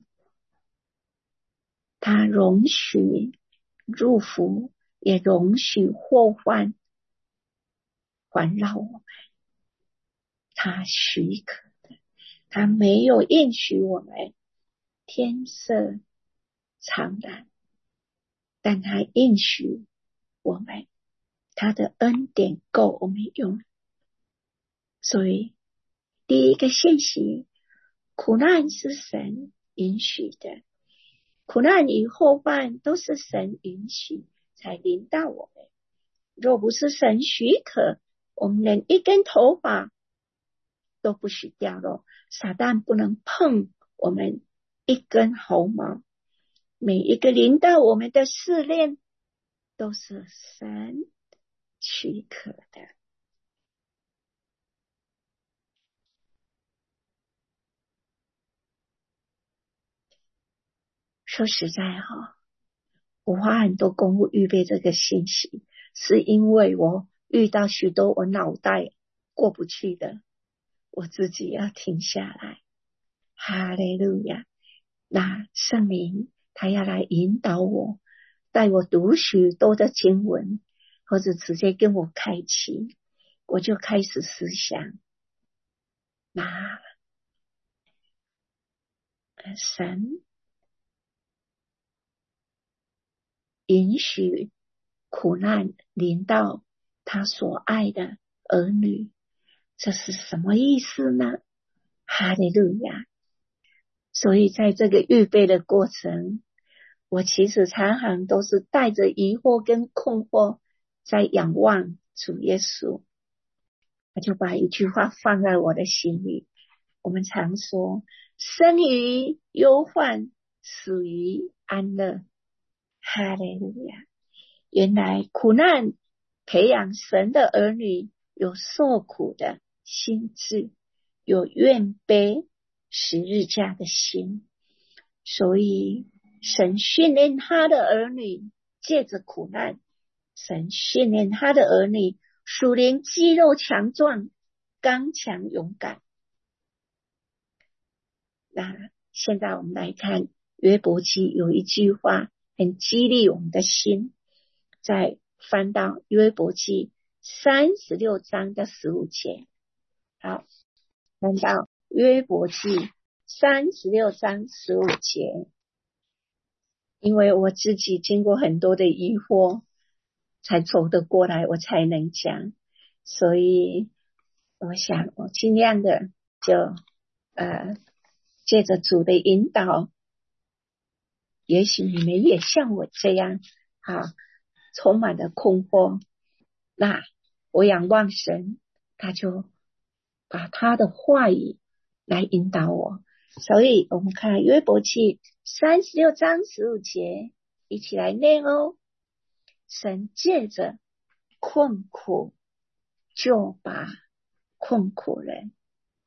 他容许入伏，也容许祸患环绕我们，他许可的，他没有应许我们天色常蓝，但他应许我们他的恩典够我们用。所以第一个信息，苦难是神允许的，苦难与祸患都是神允许才临到我们。若不是神许可，我们连一根头发都不许掉落，撒旦不能碰我们一根毫毛。每一个临到我们的试炼都是神许可的。说实在哈，我花很多功夫预备这个信息，是因为我遇到许多我脑袋过不去的，我自己要停下来。哈利路亚！那圣灵他要来引导我，带我读许多的经文，或者直接跟我开启，我就开始思想，那神允许苦难临到他所爱的儿女，这是什么意思呢？哈利路亚！所以在这个预备的过程，我其实常常都是带着疑惑跟困惑在仰望主耶稣。我就把一句话放在我的心里，我们常说，生于忧患，死于安乐。哈利路亚！原来苦难培养神的儿女有受苦的心智，有愿悲十字架的心。所以神训练他的儿女，借着苦难，神训练他的儿女属灵肌肉强壮，刚强勇敢。那现在我们来看约伯记，有一句话很激励我们的心，再翻到约伯记三十六章的十五节。好，翻到约伯记三十六章十五节。因为我自己经过很多的疑惑才走得过来，我才能讲，所以我想我尽量的就呃借着主的引导，也许你们也像我这样啊，充满了困惑，那我仰望神，他就把他的话语来引导我。所以我们看约伯记三十六章十五节，一起来念哦。神借着困苦就把困苦人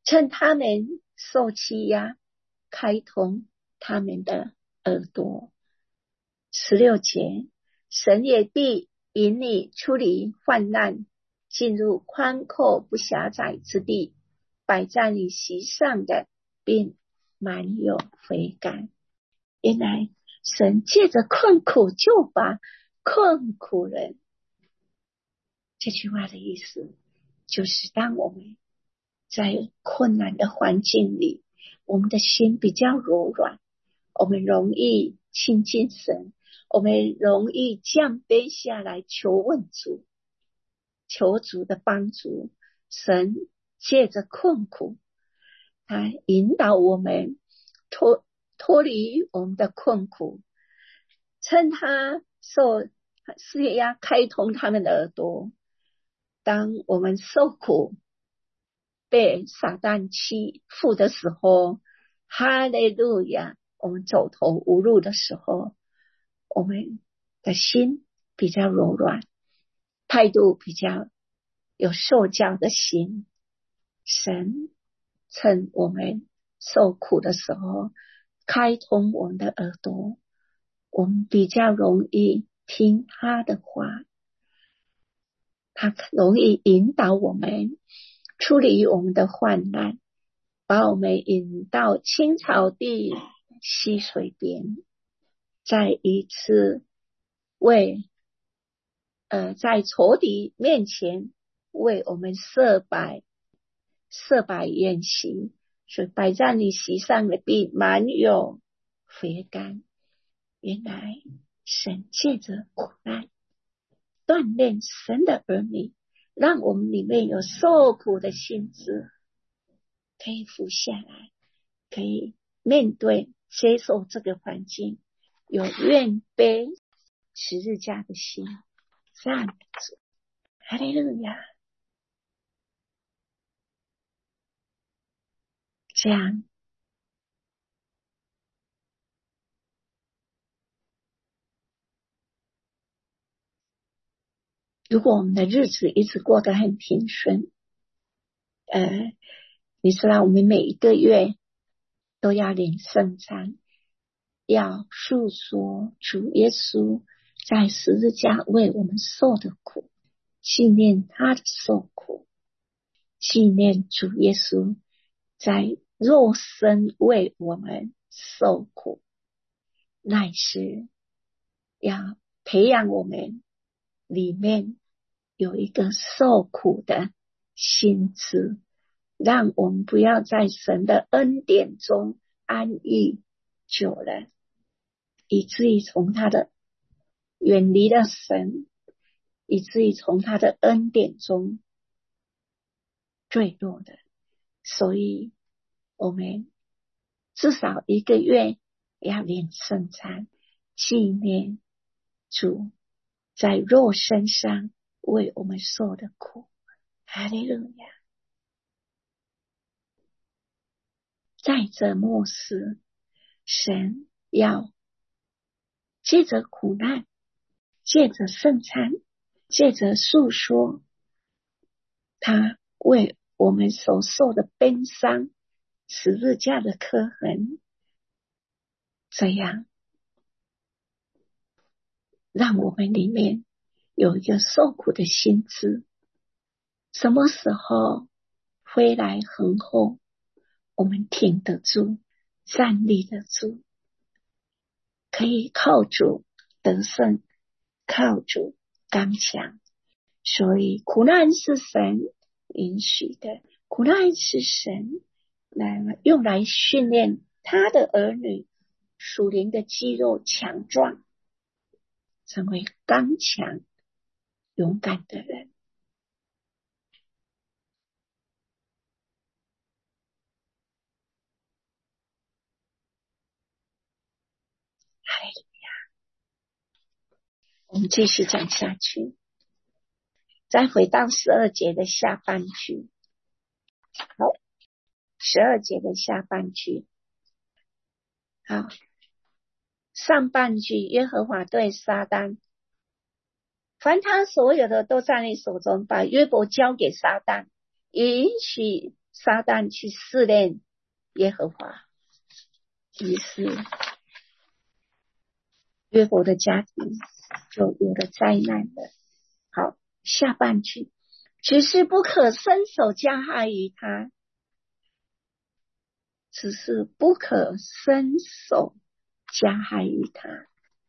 趁他们受欺压，开通他们的耳朵。十六节，神也必引你出离患难，进入宽阔不狭窄之地，摆在你席上的并满有悔改。原来神借着困苦就把困苦人，这句话的意思就是当我们在困难的环境里，我们的心比较柔软，我们容易亲近神，我们容易降卑下来求问主，求主的帮助。神借着困苦，他引导我们脱脱离我们的困苦，趁他受施压开通他们的耳朵。当我们受苦被撒旦欺负的时候，哈利路亚，我们走投无路的时候，我们的心比较柔软，态度比较有受教的心。神趁我们受苦的时候开通我们的耳朵，我们比较容易听他的话，他容易引导我们处理我们的患难，把我们引到青草地溪水边，再一次为呃在仇敌面前为我们设摆设摆宴席，所以摆在你席上的必满有肥甘。原来神借着苦难锻炼神的儿女，让我们里面有受苦的心志，可以服下来，可以面对接受这个环境，有愿背十字架的心。赞美主，哈利路亚。这样如果我们的日子一直过得很平顺，呃，你知道我们每一个月都要领圣餐，要诉说主耶稣在十字架为我们受的苦，纪念他的受苦，纪念主耶稣在肉身为我们受苦，乃是要培养我们里面有一个受苦的心志，让我们不要在神的恩典中安逸久了，以至于从他的远离了神，以至于从他的恩典中坠落的。所以我们至少一个月要领圣餐，纪念主在肉身上为我们受的苦。哈利路亚。在这末世，神要借着苦难，借着圣餐，借着诉说他为我们所受的悲伤，十字架的刻痕，这样让我们里面有一个受苦的心志。什么时候飞来横祸，我们挺得住，站立得住，可以靠主得胜，靠主刚强。所以苦难是神允许的，苦难是神来用来训练他的儿女属灵的肌肉强壮，成为刚强勇敢的人。哈利路亚。我们继续讲下去，再回到十二节的下半句。好，十二节的下半句。好，上半句，耶和华对撒旦，凡他所有的都在你手中，把约伯交给撒旦，允许撒旦去试炼耶和华，于是约伯的家庭就有了灾难了。好，下半句，只是不可伸手加害于他，只是不可伸手加害于他。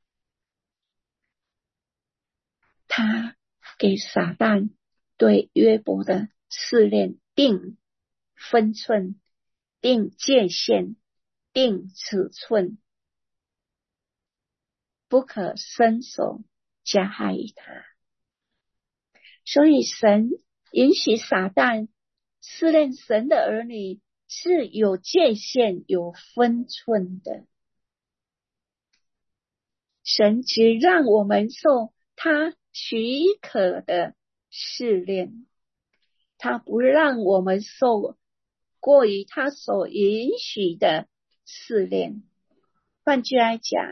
他给撒旦对约伯的试炼定分寸，定界限，定尺寸，不可伸手加害于他。所以神允许撒旦试炼神的儿女是有界限有分寸的。神只让我们受他许可的试炼，他不让我们受过于他所允许的试炼。换句来讲，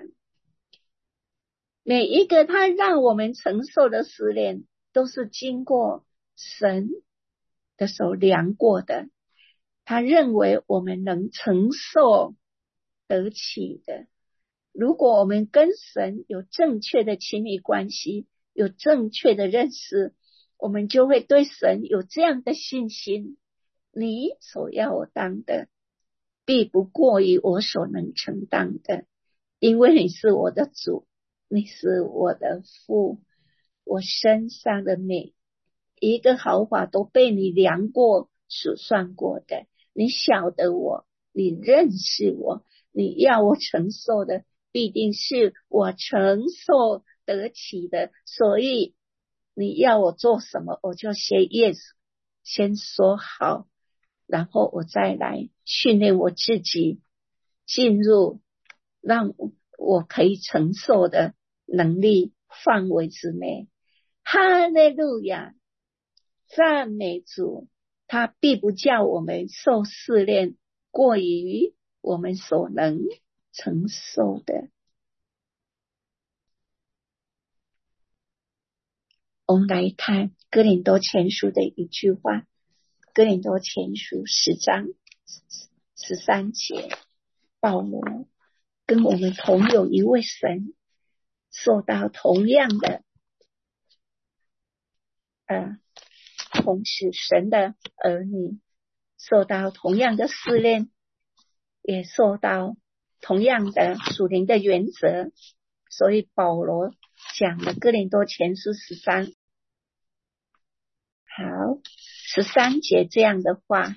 每一个他让我们承受的试炼都是经过神的手量过的，他认为我们能承受得起的。如果我们跟神有正确的亲密关系，有正确的认识，我们就会对神有这样的信心，你所要我当的必不过于我所能承担的，因为你是我的主，你是我的父，我身上的每一个毫发都被你量过数算过的，你晓得我，你认识我，你要我承受的必定是我承受得起的，所以你要我做什么，我就先 yes， 先说好，然后我再来训练我自己进入让我可以承受的能力范围之内。哈利路亚，赞美主，他必不叫我们受试炼过于我们所能承受的。我们来看哥林多前书的一句话，哥林多前书十章十三节，保罗跟我们同有一位神，受到同样的呃，同是神的儿女，受到同样的试炼，也受到同样的属灵的原则，所以保罗讲了哥林多前书十三，好，十三节这样的话，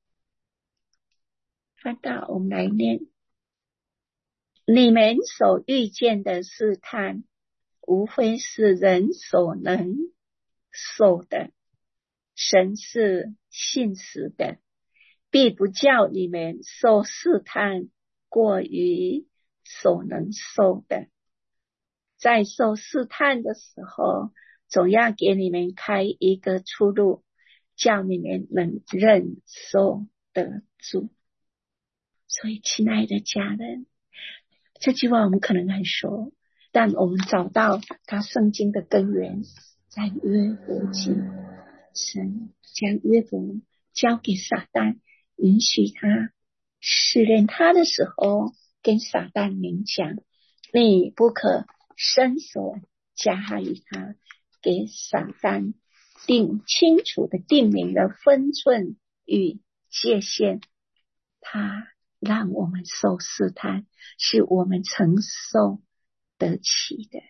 看到我们来念，你们所遇见的试探，无非是人所能受的，神是信实的，必不叫你们受试探过于所能受的。在受试探的时候，总要给你们开一个出路，叫你们能忍受得住。所以亲爱的家人，这句话我们可能很熟，但我们找到他圣经的根源在约伯记，神将约伯交给撒旦，允许他试炼他的时候，跟撒旦明讲，你不可伸手加害于他，给撒旦定清楚的定明了分寸与界限。他让我们受试探，是我们承受得起的。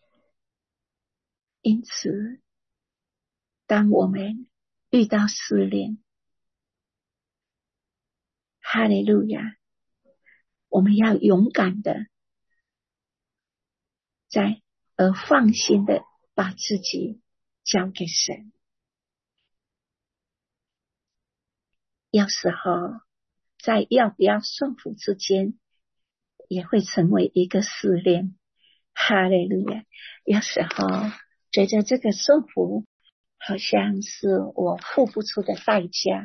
因此当我们遇到试炼，哈利路亚，我们要勇敢的在而放心的把自己交给神。有时候在要不要顺服之间，也会成为一个试炼。哈利路亚，有时候觉得这个顺服好像是我付不出的代价，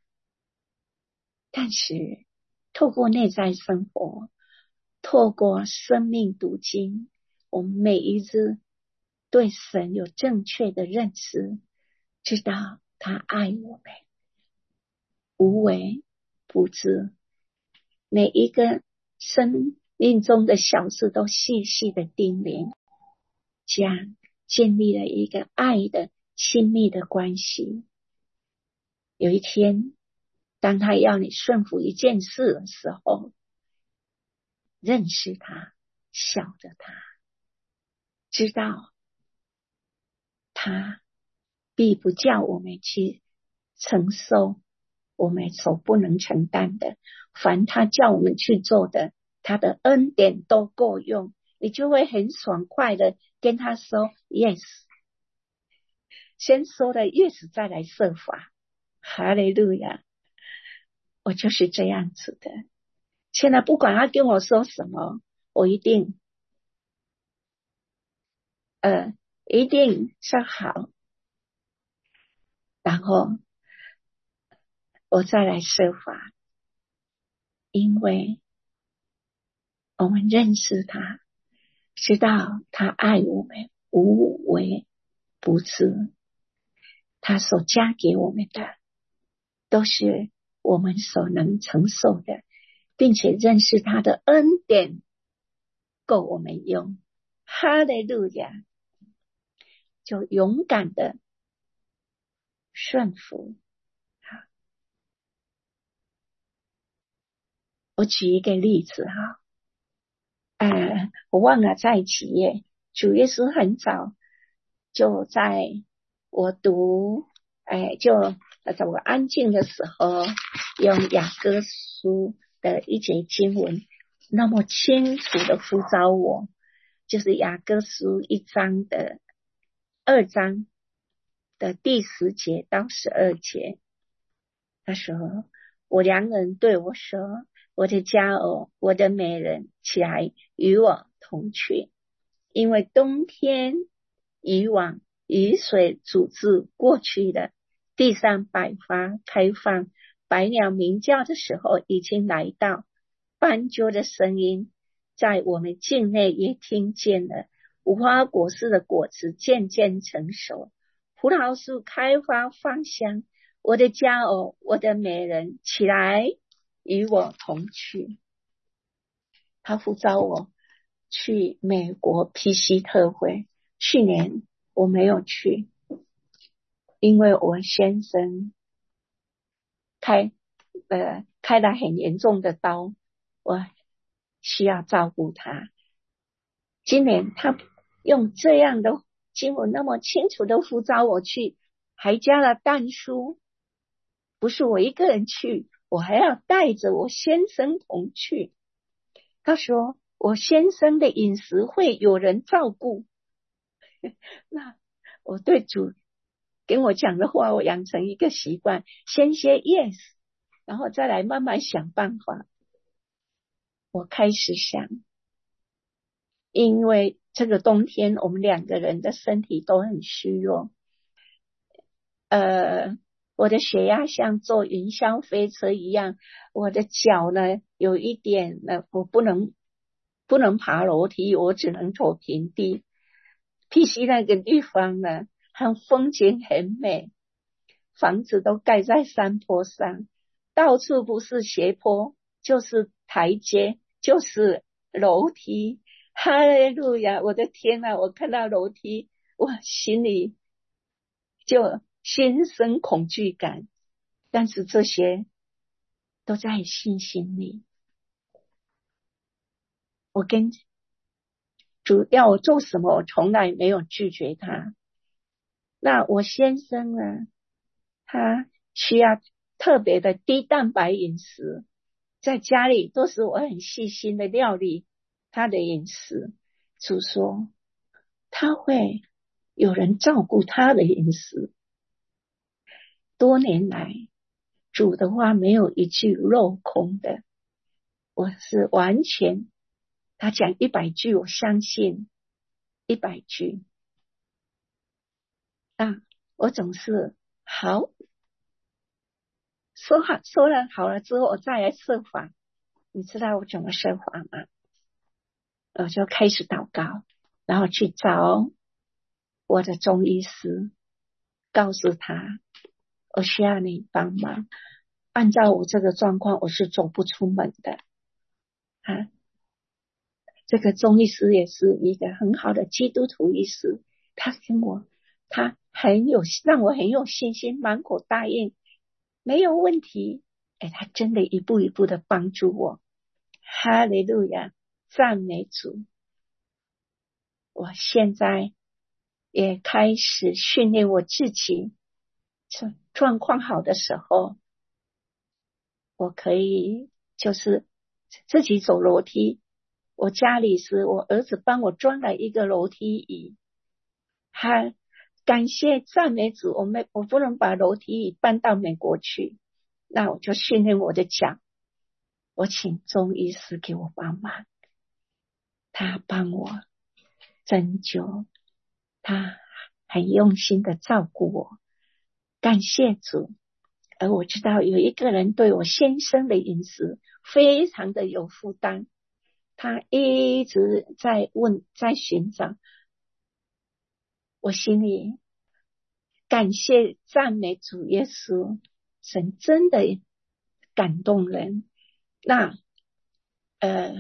但是透过内在生活，透过生命读经，我们每一日对神有正确的认识，知道他爱我们， 无微不至，每一个生命中的小事都细细的叮咛，这样建立了一个爱的亲密的关系。有一天，当他要你顺服一件事的时候，认识他，晓得他，知道他必不叫我们去承受我们所不能承担的，凡他叫我们去做的，他的恩典都够用，你就会很爽快的跟他说 yes， 先说了 yes 再来设法。哈利路亚，我就是这样子的。现在不管他跟我说什么，我一定呃一定说好，然后我再来设法，因为我们认识他，知道他爱我们无微不至，他所加给我们的都是我们所能承受的，并且认识他的恩典够我们用。哈利路亚，就勇敢的顺服。我举一个例子哈，呃，我忘了在几页，主耶稣很早就在我读，哎，就在我安静的时候，用雅歌书的一节经文，那么清楚的呼召我，就是雅歌书一章的二章的第十节到十二节。他说：“我良人对我说，我的佳偶，我的美人，起来与我同去，因为冬天以往雨水阻滞过去了，地上百花开放，百鸟鸣叫的时候已经来到，斑鸠的声音在我们境内也听见了，无花果树的果子渐渐成熟，葡萄树开花放香，我的佳偶，我的美人，起来与我同去。”他呼召我去美国皮西特会，去年我没有去，因为我先生开呃开了很严重的刀，我需要照顾他。今年他用这样的经文那么清楚的呼召我去，还加了但书，不是我一个人去，我还要带着我先生同去。他说我先生的饮食会有人照顾，那我对主跟我讲的话，我养成一个习惯，先说 yes， 然后再来慢慢想办法。我开始想，因为这个冬天我们两个人的身体都很虚弱，呃我的血压像坐云霄飞车一样，我的脚呢有一点呢，我不能不能爬楼梯，我只能走平地。皮西那个地方呢，很风景很美，房子都盖在山坡上，到处不是斜坡就是台阶，就是楼梯。哈利路亚，我的天啊，我看到楼梯，我心里就心生恐惧感，但是这些都在信心里。我跟主要我做什么，我从来没有拒绝他。那我先生呢，他需要特别的低蛋白饮食，在家里都是我很细心的料理他的饮食。主说他会有人照顾他的饮食。多年来主的话没有一句落空的，我是完全，他讲一百句我相信一百句。啊，我总是好说好说了好了之后，我再来设法。你知道我怎么设法吗？我就开始祷告，然后去找我的中医师，告诉他我需要你帮忙按照我这个状况，我是走不出门的啊。这个中医师也是一个很好的基督徒医师，他跟我，他很有让我很有信心，满口答应，没有问题。哎，他真的一步一步的帮助我。哈利路亚，赞美主！我现在也开始训练我自己，状况好的时候，我可以就是自己走楼梯。我家里是我儿子帮我装了一个楼梯椅，还感谢赞美主，我们我不能把楼梯椅搬到美国去，那我就训练我的脚，我请中医师给我帮忙，他帮我针灸，他很用心的照顾我，感谢主。而我知道有一个人对我先生的饮食非常的有负担，他一直在问，在寻找，我心里感谢赞美主耶稣，神真的感动人。那呃，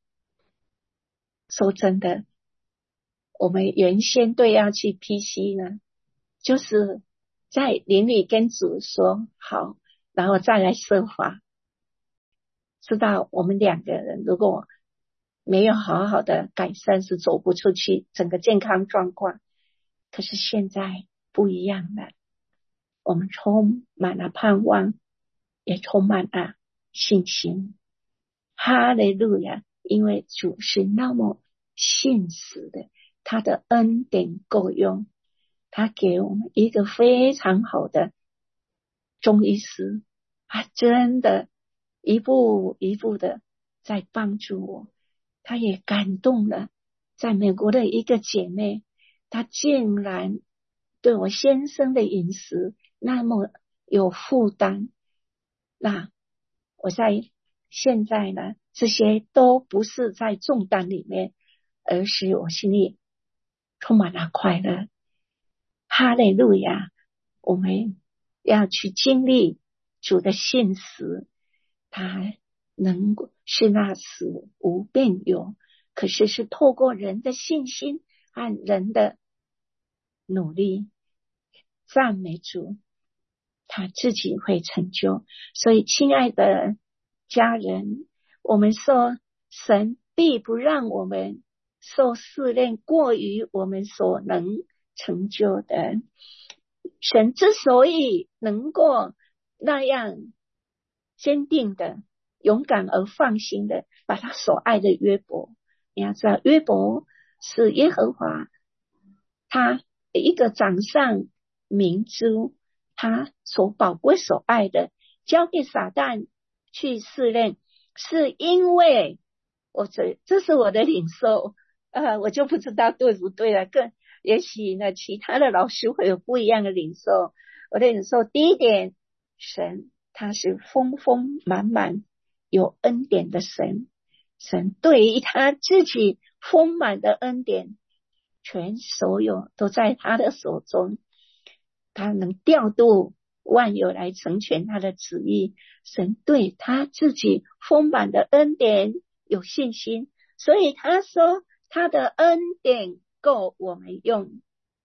说真的，我们原先对要去 P C 呢，就是在灵里跟主说好，然后再来设法，知道我们两个人如果没有好好的改善，是走不出去整个健康状况。可是现在不一样了，我们充满了盼望，也充满了信心。哈利路亚！因为主是那么信实的，他的恩典够用，他给我们一个非常好的中医师，他真的一步一步的在帮助我。他也感动了在美国的一个姐妹，她竟然对我先生的饮食那么有负担。那我在现在呢，这些都不是在重担里面，而是我心里充满了快乐。哈利路亚！我们要去经历主的信实，他能是那死无变有，可是是透过人的信心和人的努力，赞美主，他自己会成就。所以亲爱的家人，我们说神必不让我们受试炼过于我们所能成就的。神之所以能够那样坚定的勇敢而放心的把他所爱的约伯，你要知道约伯是耶和华他一个掌上明珠，他所宝贵所爱的交给撒旦去试炼，是因为我这这是我的领受，呃，我就不知道对不对了，更也许呢其他的老师会有不一样的领受。我的领受第一点，神他是丰丰满满有恩典的神，神对于他自己丰满的恩典，全所有都在他的手中，他能调度万有来成全他的旨意。神对他自己丰满的恩典有信心，所以他说他的恩典够我们用。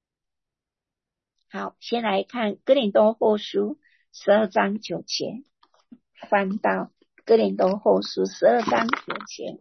好，先来看哥林多后书十二章九节，翻到哥林多后书十二章九节。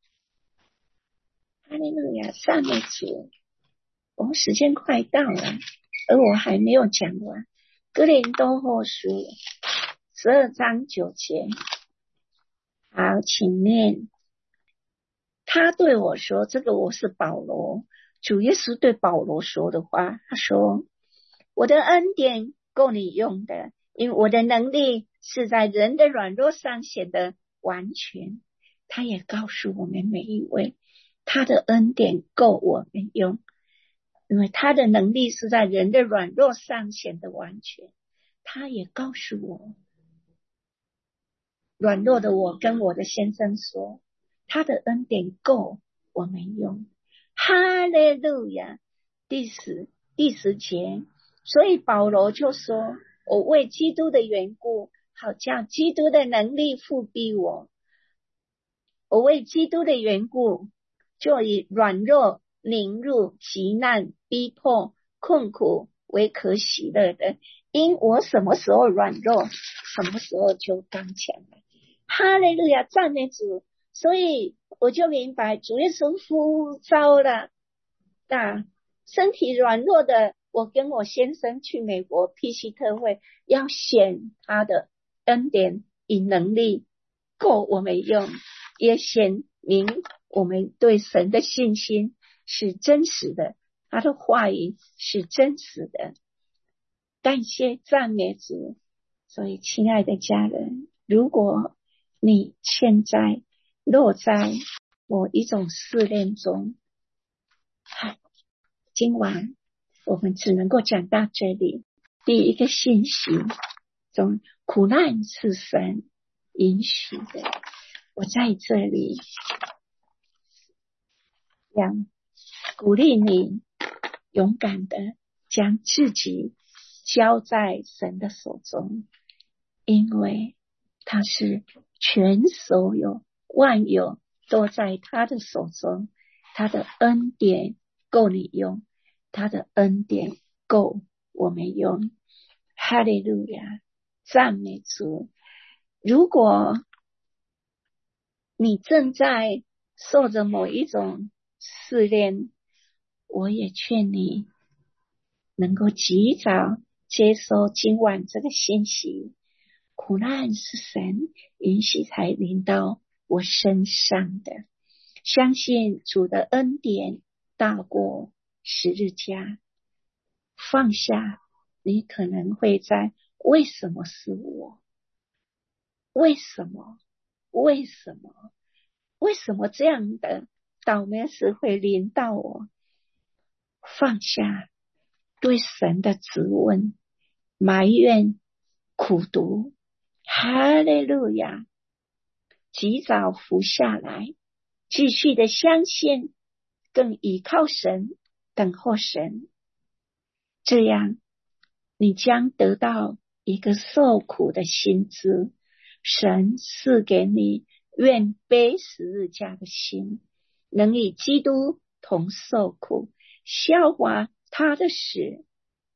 哈利路亚，赞美主！我们时间快到了，而我还没有讲完。哥林多后书十二章九节，好，请念。他对我说，这个我是保罗，主耶稣对保罗说的话，他说我的恩典够你用的，因为我的能力是在人的软弱上显得完全。他也告诉我们每一位，他的恩典够我们用，因为他的能力是在人的软弱上显得完全。他也告诉我，软弱的我跟我的先生说，他的恩典够我们用。哈利路亚！第十第十节，所以保罗就说，我为基督的缘故， 好叫基督的能力复庇我。我为基督的缘故，就以软弱、凌辱、急难、逼迫、困苦为可喜乐的，因我什么时候软弱，什么时候就刚强了。哈利路亚，赞美主！所以我就明白，主耶稣呼召了那身体软弱的我跟我先生去美国 P C 特会，要显他的恩典与能力够我们用，也显明我们对神的信心是真实的，他的话语是真实的。感谢赞美主！所以亲爱的家人，如果你现在落在某一种试炼中，今晚我们只能够讲到这里。第一个信息中，苦难是神允许的。我在这里想鼓励你勇敢的将自己交在神的手中，因为他是全所有万有都在他的手中，他的恩典够你用，他的恩典够我们用。哈利路亚，赞美主！如果你正在受着某一种试炼，我也劝你能够及早接受今晚这个信息。苦难是神允许才临到我身上的，相信主的恩典大过十字架。放下你可能会在为什么是我，为什么为什么为什么这样的倒霉事会临到我，放下对神的质问、埋怨、苦毒。哈利路亚，及早服下来，继续的相信，更依靠神，等候神。这样你将得到一个受苦的心志，神赐给你愿背十字架的心，能与基督同受苦，消化他的死。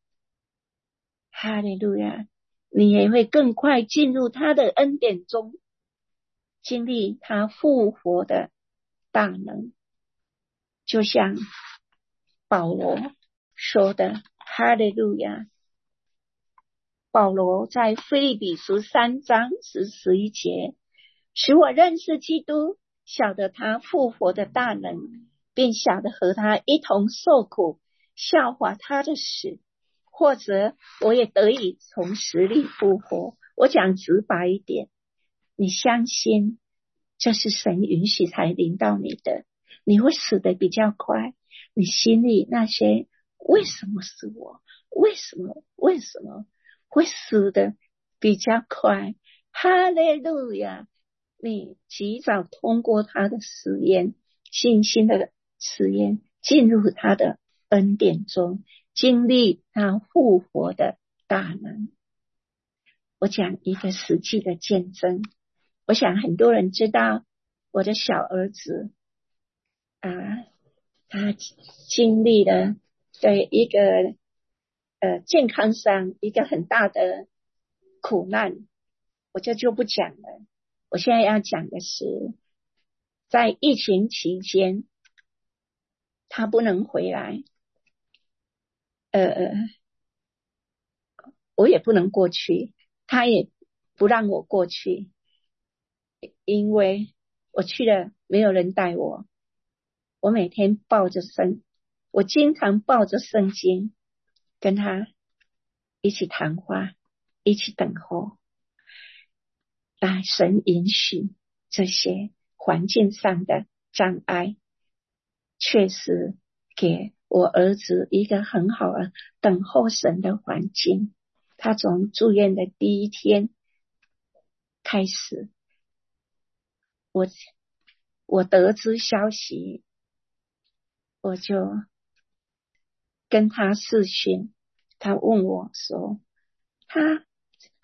哈利路亚，你也会更快进入他的恩典中，经历他复活的大能。就像保罗说的，哈利路亚！保罗在腓立比书三章十十一节，使我认识基督，晓得他复活的大能，并晓得和他一同受苦，效法他的死，或者我也得以从死里复活。我讲直白一点，你相信这是神允许才临到你的，你会死得比较快。你心里那些为什么是我，为什么为什么会死得比较快。哈利路亚，你及早通过他的实验，信心的实验，进入他的恩典中，经历他复活的大能。我讲一个实际的见证，我想很多人知道我的小儿子啊，他经历了对一个呃健康上一个很大的苦难，我就就不讲了。我现在要讲的是，在疫情期间，他不能回来，呃，我也不能过去，他也不让我过去，因为我去了没有人带我。我每天抱着圣，我经常抱着圣经跟他一起谈话，一起等候。但神允许这些环境上的障碍，确实给我儿子一个很好的等候神的环境。他从住院的第一天开始，我我得知消息，我就跟他视讯，他问我说，他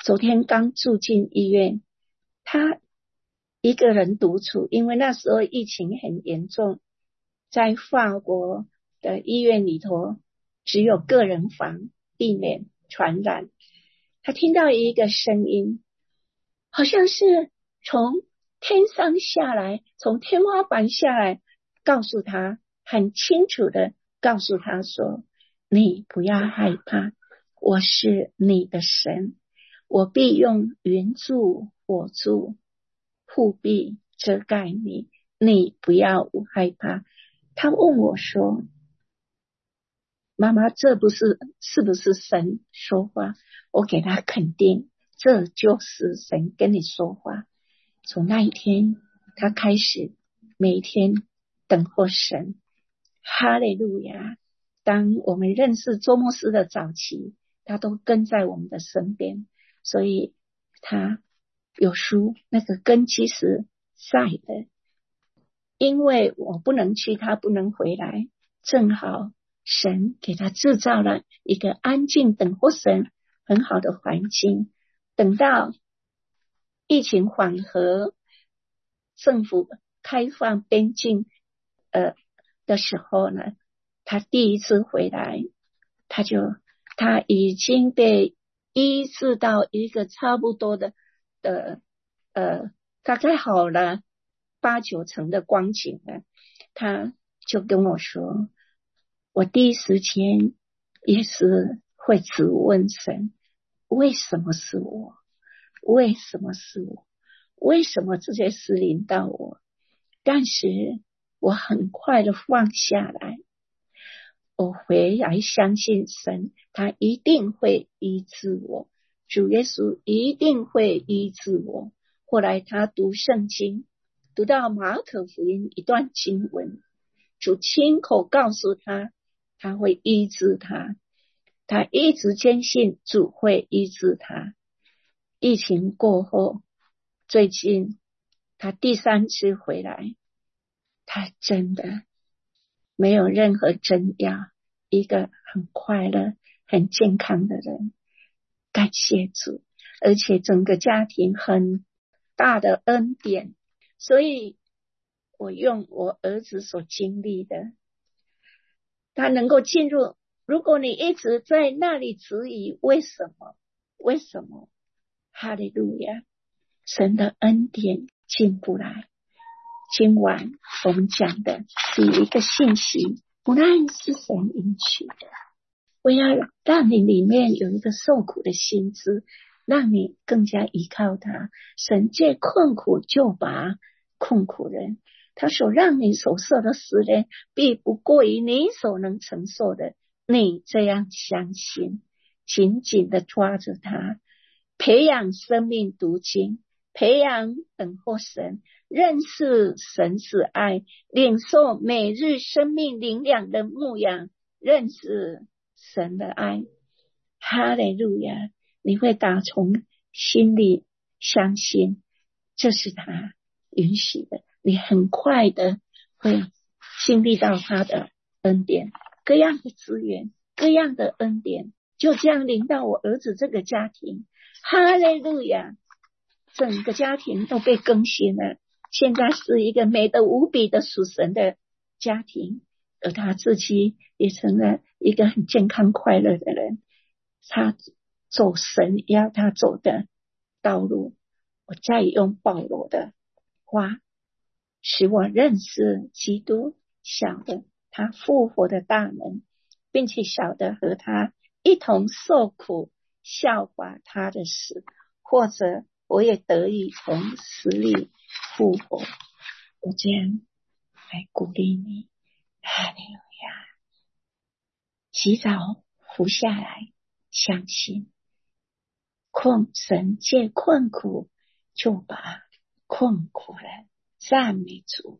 昨天刚住进医院，他一个人独处，因为那时候疫情很严重，在法国的医院里头只有个人房，避免传染。他听到一个声音，好像是从天上下来，从天花板下来，告诉他，很清楚的告诉他说，你不要害怕，我是你的神，我必用云柱火柱护庇遮盖你，你不要害怕。他问我说，妈妈，这不是是不是神说话？我给他肯定，这就是神跟你说话。从那一天，他开始每天等候神。哈利路亚！当我们认识周牧师的早期，他都跟在我们的身边，所以他有书，那个根基是在的。因为我不能去，他不能回来，正好神给他制造了一个安静等候神很好的环境。等到疫情缓和，政府开放边境呃的时候呢，他第一次回来，他就他已经被医治到一个差不多的的呃大概好了八九成的光景了。他就跟我说，我第一时间也是会质问神，为什么是我？为什么是我？为什么这些事临到我？但是我很快的放下来，我回来相信神，他一定会医治我，主耶稣一定会医治我。后来他读圣经，读到马可福音一段经文，主亲口告诉他，他会医治他，他一直坚信主会医治他。疫情过后，最近他第三次回来，他真的没有任何征兆，一个很快乐很健康的人，感谢主，而且整个家庭很大的恩典。所以我用我儿子所经历的，他能够进入，如果你一直在那里质疑为什么为什么，哈利路亚，神的恩典进不来。今晚我们讲的第一个信息，不但是神允许的，我要让你里面有一个受苦的心智，让你更加依靠他。神借困苦救拔困苦人，他所让你所受的试炼必不过于你所能承受的。你这样相信，紧紧的抓着他，培养生命读经，培养等候神，认识神是爱，领受每日生命灵粮的牧养，认识神的爱。哈利路亚！你会打从心里相信这是他允许的，你很快的会经历到他的恩典，各样的资源，各样的恩典就这样临到我儿子这个家庭。哈利路亚！整个家庭都被更新了，现在是一个美得无比的属神的家庭，而他自己也成了一个很健康快乐的人。他走神要他走的道路，我再用保罗的话，使我认识基督，晓得他复活的大能，并且晓得和他一同受苦，效法他的死，或者我也得以从死里复活。我这样来鼓励你，哈利路亚！及早服下来，相信困神借困苦就把困苦人，赞美主。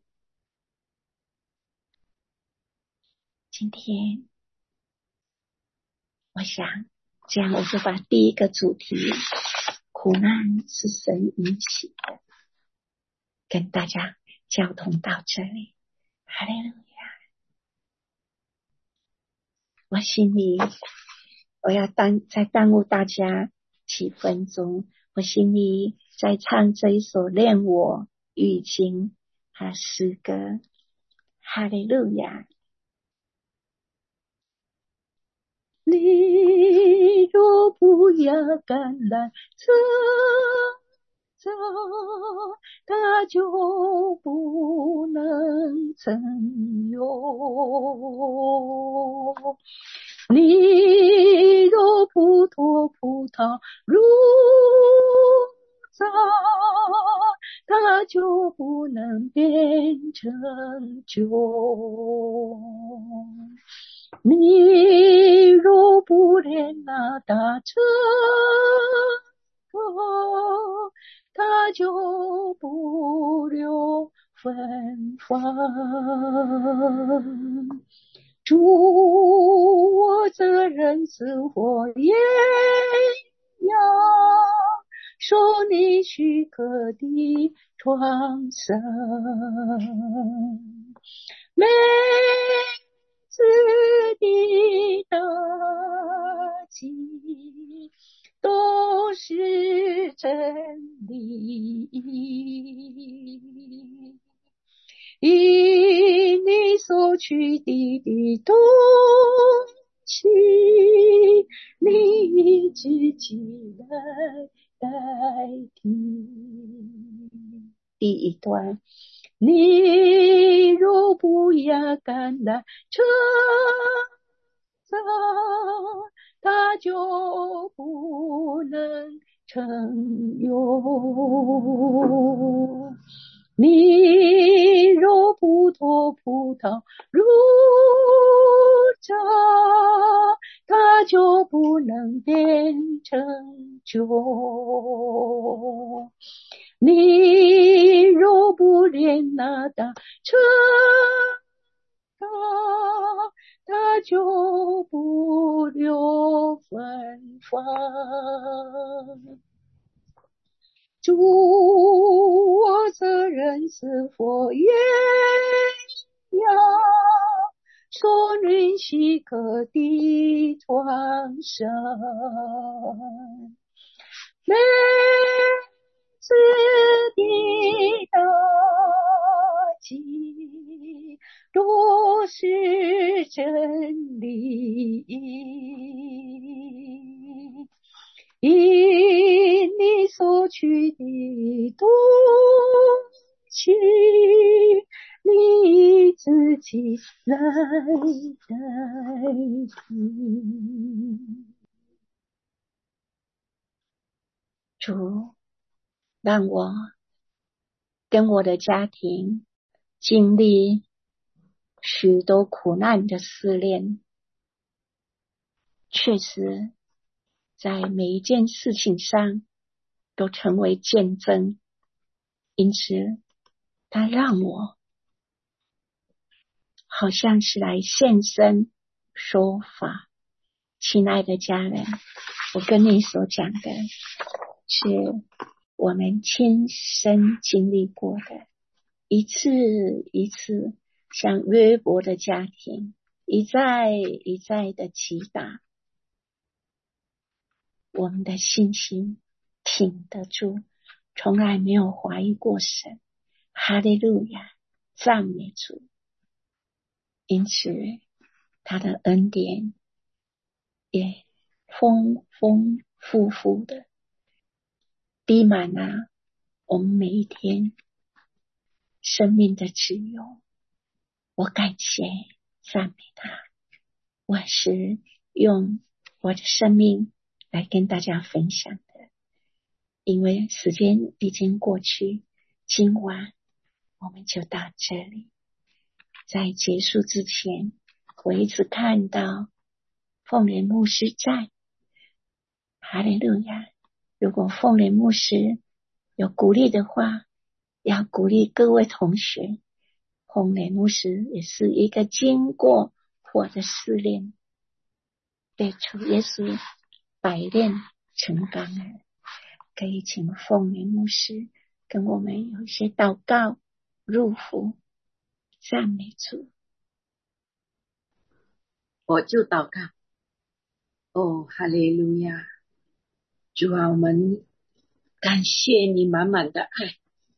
今天我想这样，我就把第一个主题，苦难是神引起的，跟大家交通到这里。哈利路亚！我心里我要耽再耽误大家七分钟，我心里在唱这一首恋我语经和诗歌。哈利路亚！你若不要橄榄成长，它就不能成有。你若不脱葡萄入榨，它就不能变成酒。你若不练那大车歌，它就不留芬芳。主，我这人是火焰呀，受你许可的创伤，每次的打击都是真理，因你所取的的东西，你自己来代替。第一段，你若不要橄榄成长，它就不能成有。你若不脱葡萄入榨，它就不能变成酒。你若不练那大车道，它就不留芬芳。主，我这人是火焰呀，所允许可的创伤，每次的打击都是真理，因你所取的东西，你自己来代替。主，让我跟我的家庭经历许多苦难的试炼，确实在每一件事情上都成为见证，因此他让我好像是来现身说法。亲爱的家人，我跟你所讲的是我们亲身经历过的，一次一次像约伯的家庭，一再一再的击打，我们的信心挺得住，从来没有怀疑过神。哈利路亚，赞美主。因此他的恩典也丰丰富富的滴满了我们每一天生命的自由。我感谢赞美他，我是用我的生命来跟大家分享的，因为时间已经过去，今晚我们就到这里。在结束之前，我一直看到凤莲牧师在，哈利路亚。如果凤莲牧师有鼓励的话，要鼓励各位同学，凤莲牧师也是一个经过火的试炼，被主耶稣百炼成钢了。可以请凤莲牧师跟我们有一些祷告入福，赞美主。 我就祷告。哦，哈利路亚！ 主啊，我们感谢你满满的爱，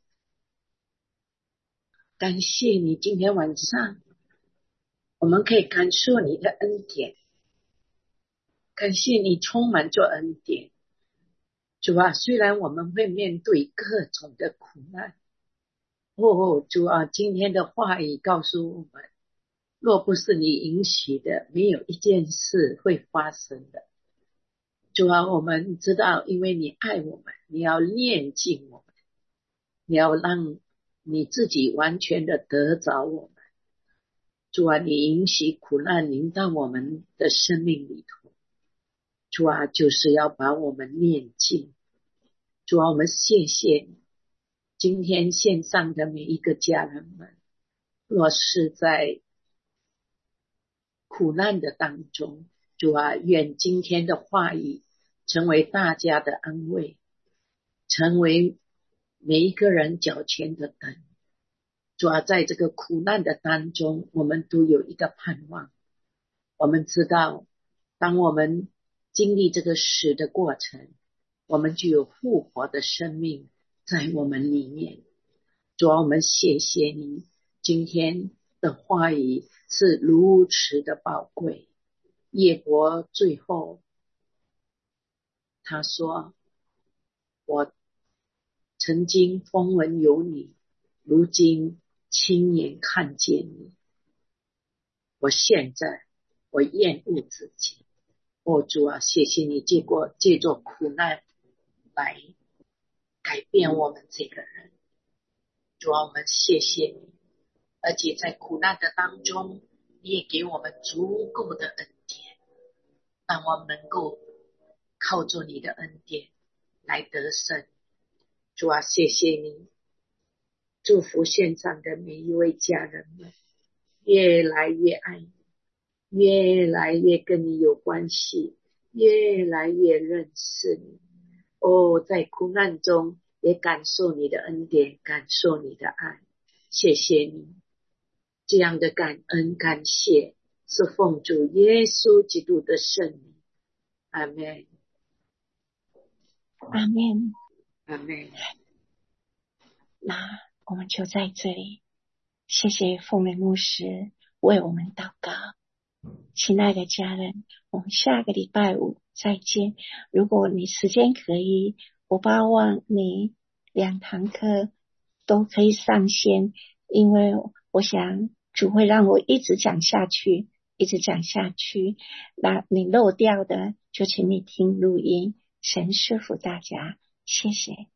感谢你今天晚上我们可以感受你的恩典，感谢你充满着恩典。主啊，虽然我们会面对各种的苦难，哦，主啊，今天的话语告诉我们，若不是你允许的，没有一件事会发生的。主啊，我们知道，因为你爱我们，你要炼净我们，你要让你自己完全的得着我们。主啊，你允许苦难临到我们的生命里头，主啊，就是要把我们炼净。主啊，我们谢谢你，今天线上的每一个家人们，若是在苦难的当中，主啊，愿今天的话语成为大家的安慰，成为每一个人脚前的灯。主啊，在这个苦难的当中，我们都有一个盼望。我们知道，当我们经历这个死的过程，我们就有复活的生命在我们里面。主啊，我们谢谢你，今天的话语是如此的宝贵。耶伯最后他说，我曾经风闻有你，如今亲眼看见你，我现在我厌恶自己。哦，主啊，谢谢你借过借着苦难来改变我们这个人。主啊，我们谢谢你，而且在苦难的当中，你也给我们足够的恩典，让我们能够靠着你的恩典来得胜。主啊，谢谢你，祝福现场的每一位家人们，越来越爱你，越来越跟你有关系，越来越认识你。哦，在苦难中也感受你的恩典，感受你的爱。谢谢你，这样的感恩感谢是奉主耶稣基督的圣名。阿们， 阿们， 阿们。 那我们就在这里，谢谢凤梅牧师为我们祷告。亲爱的家人，我们下个礼拜五再见。如果你时间可以，我巴望你两堂课都可以上线，因为我想主会让我一直讲下去，一直讲下去。那你漏掉的，就请你听录音。神祝福大家，谢谢。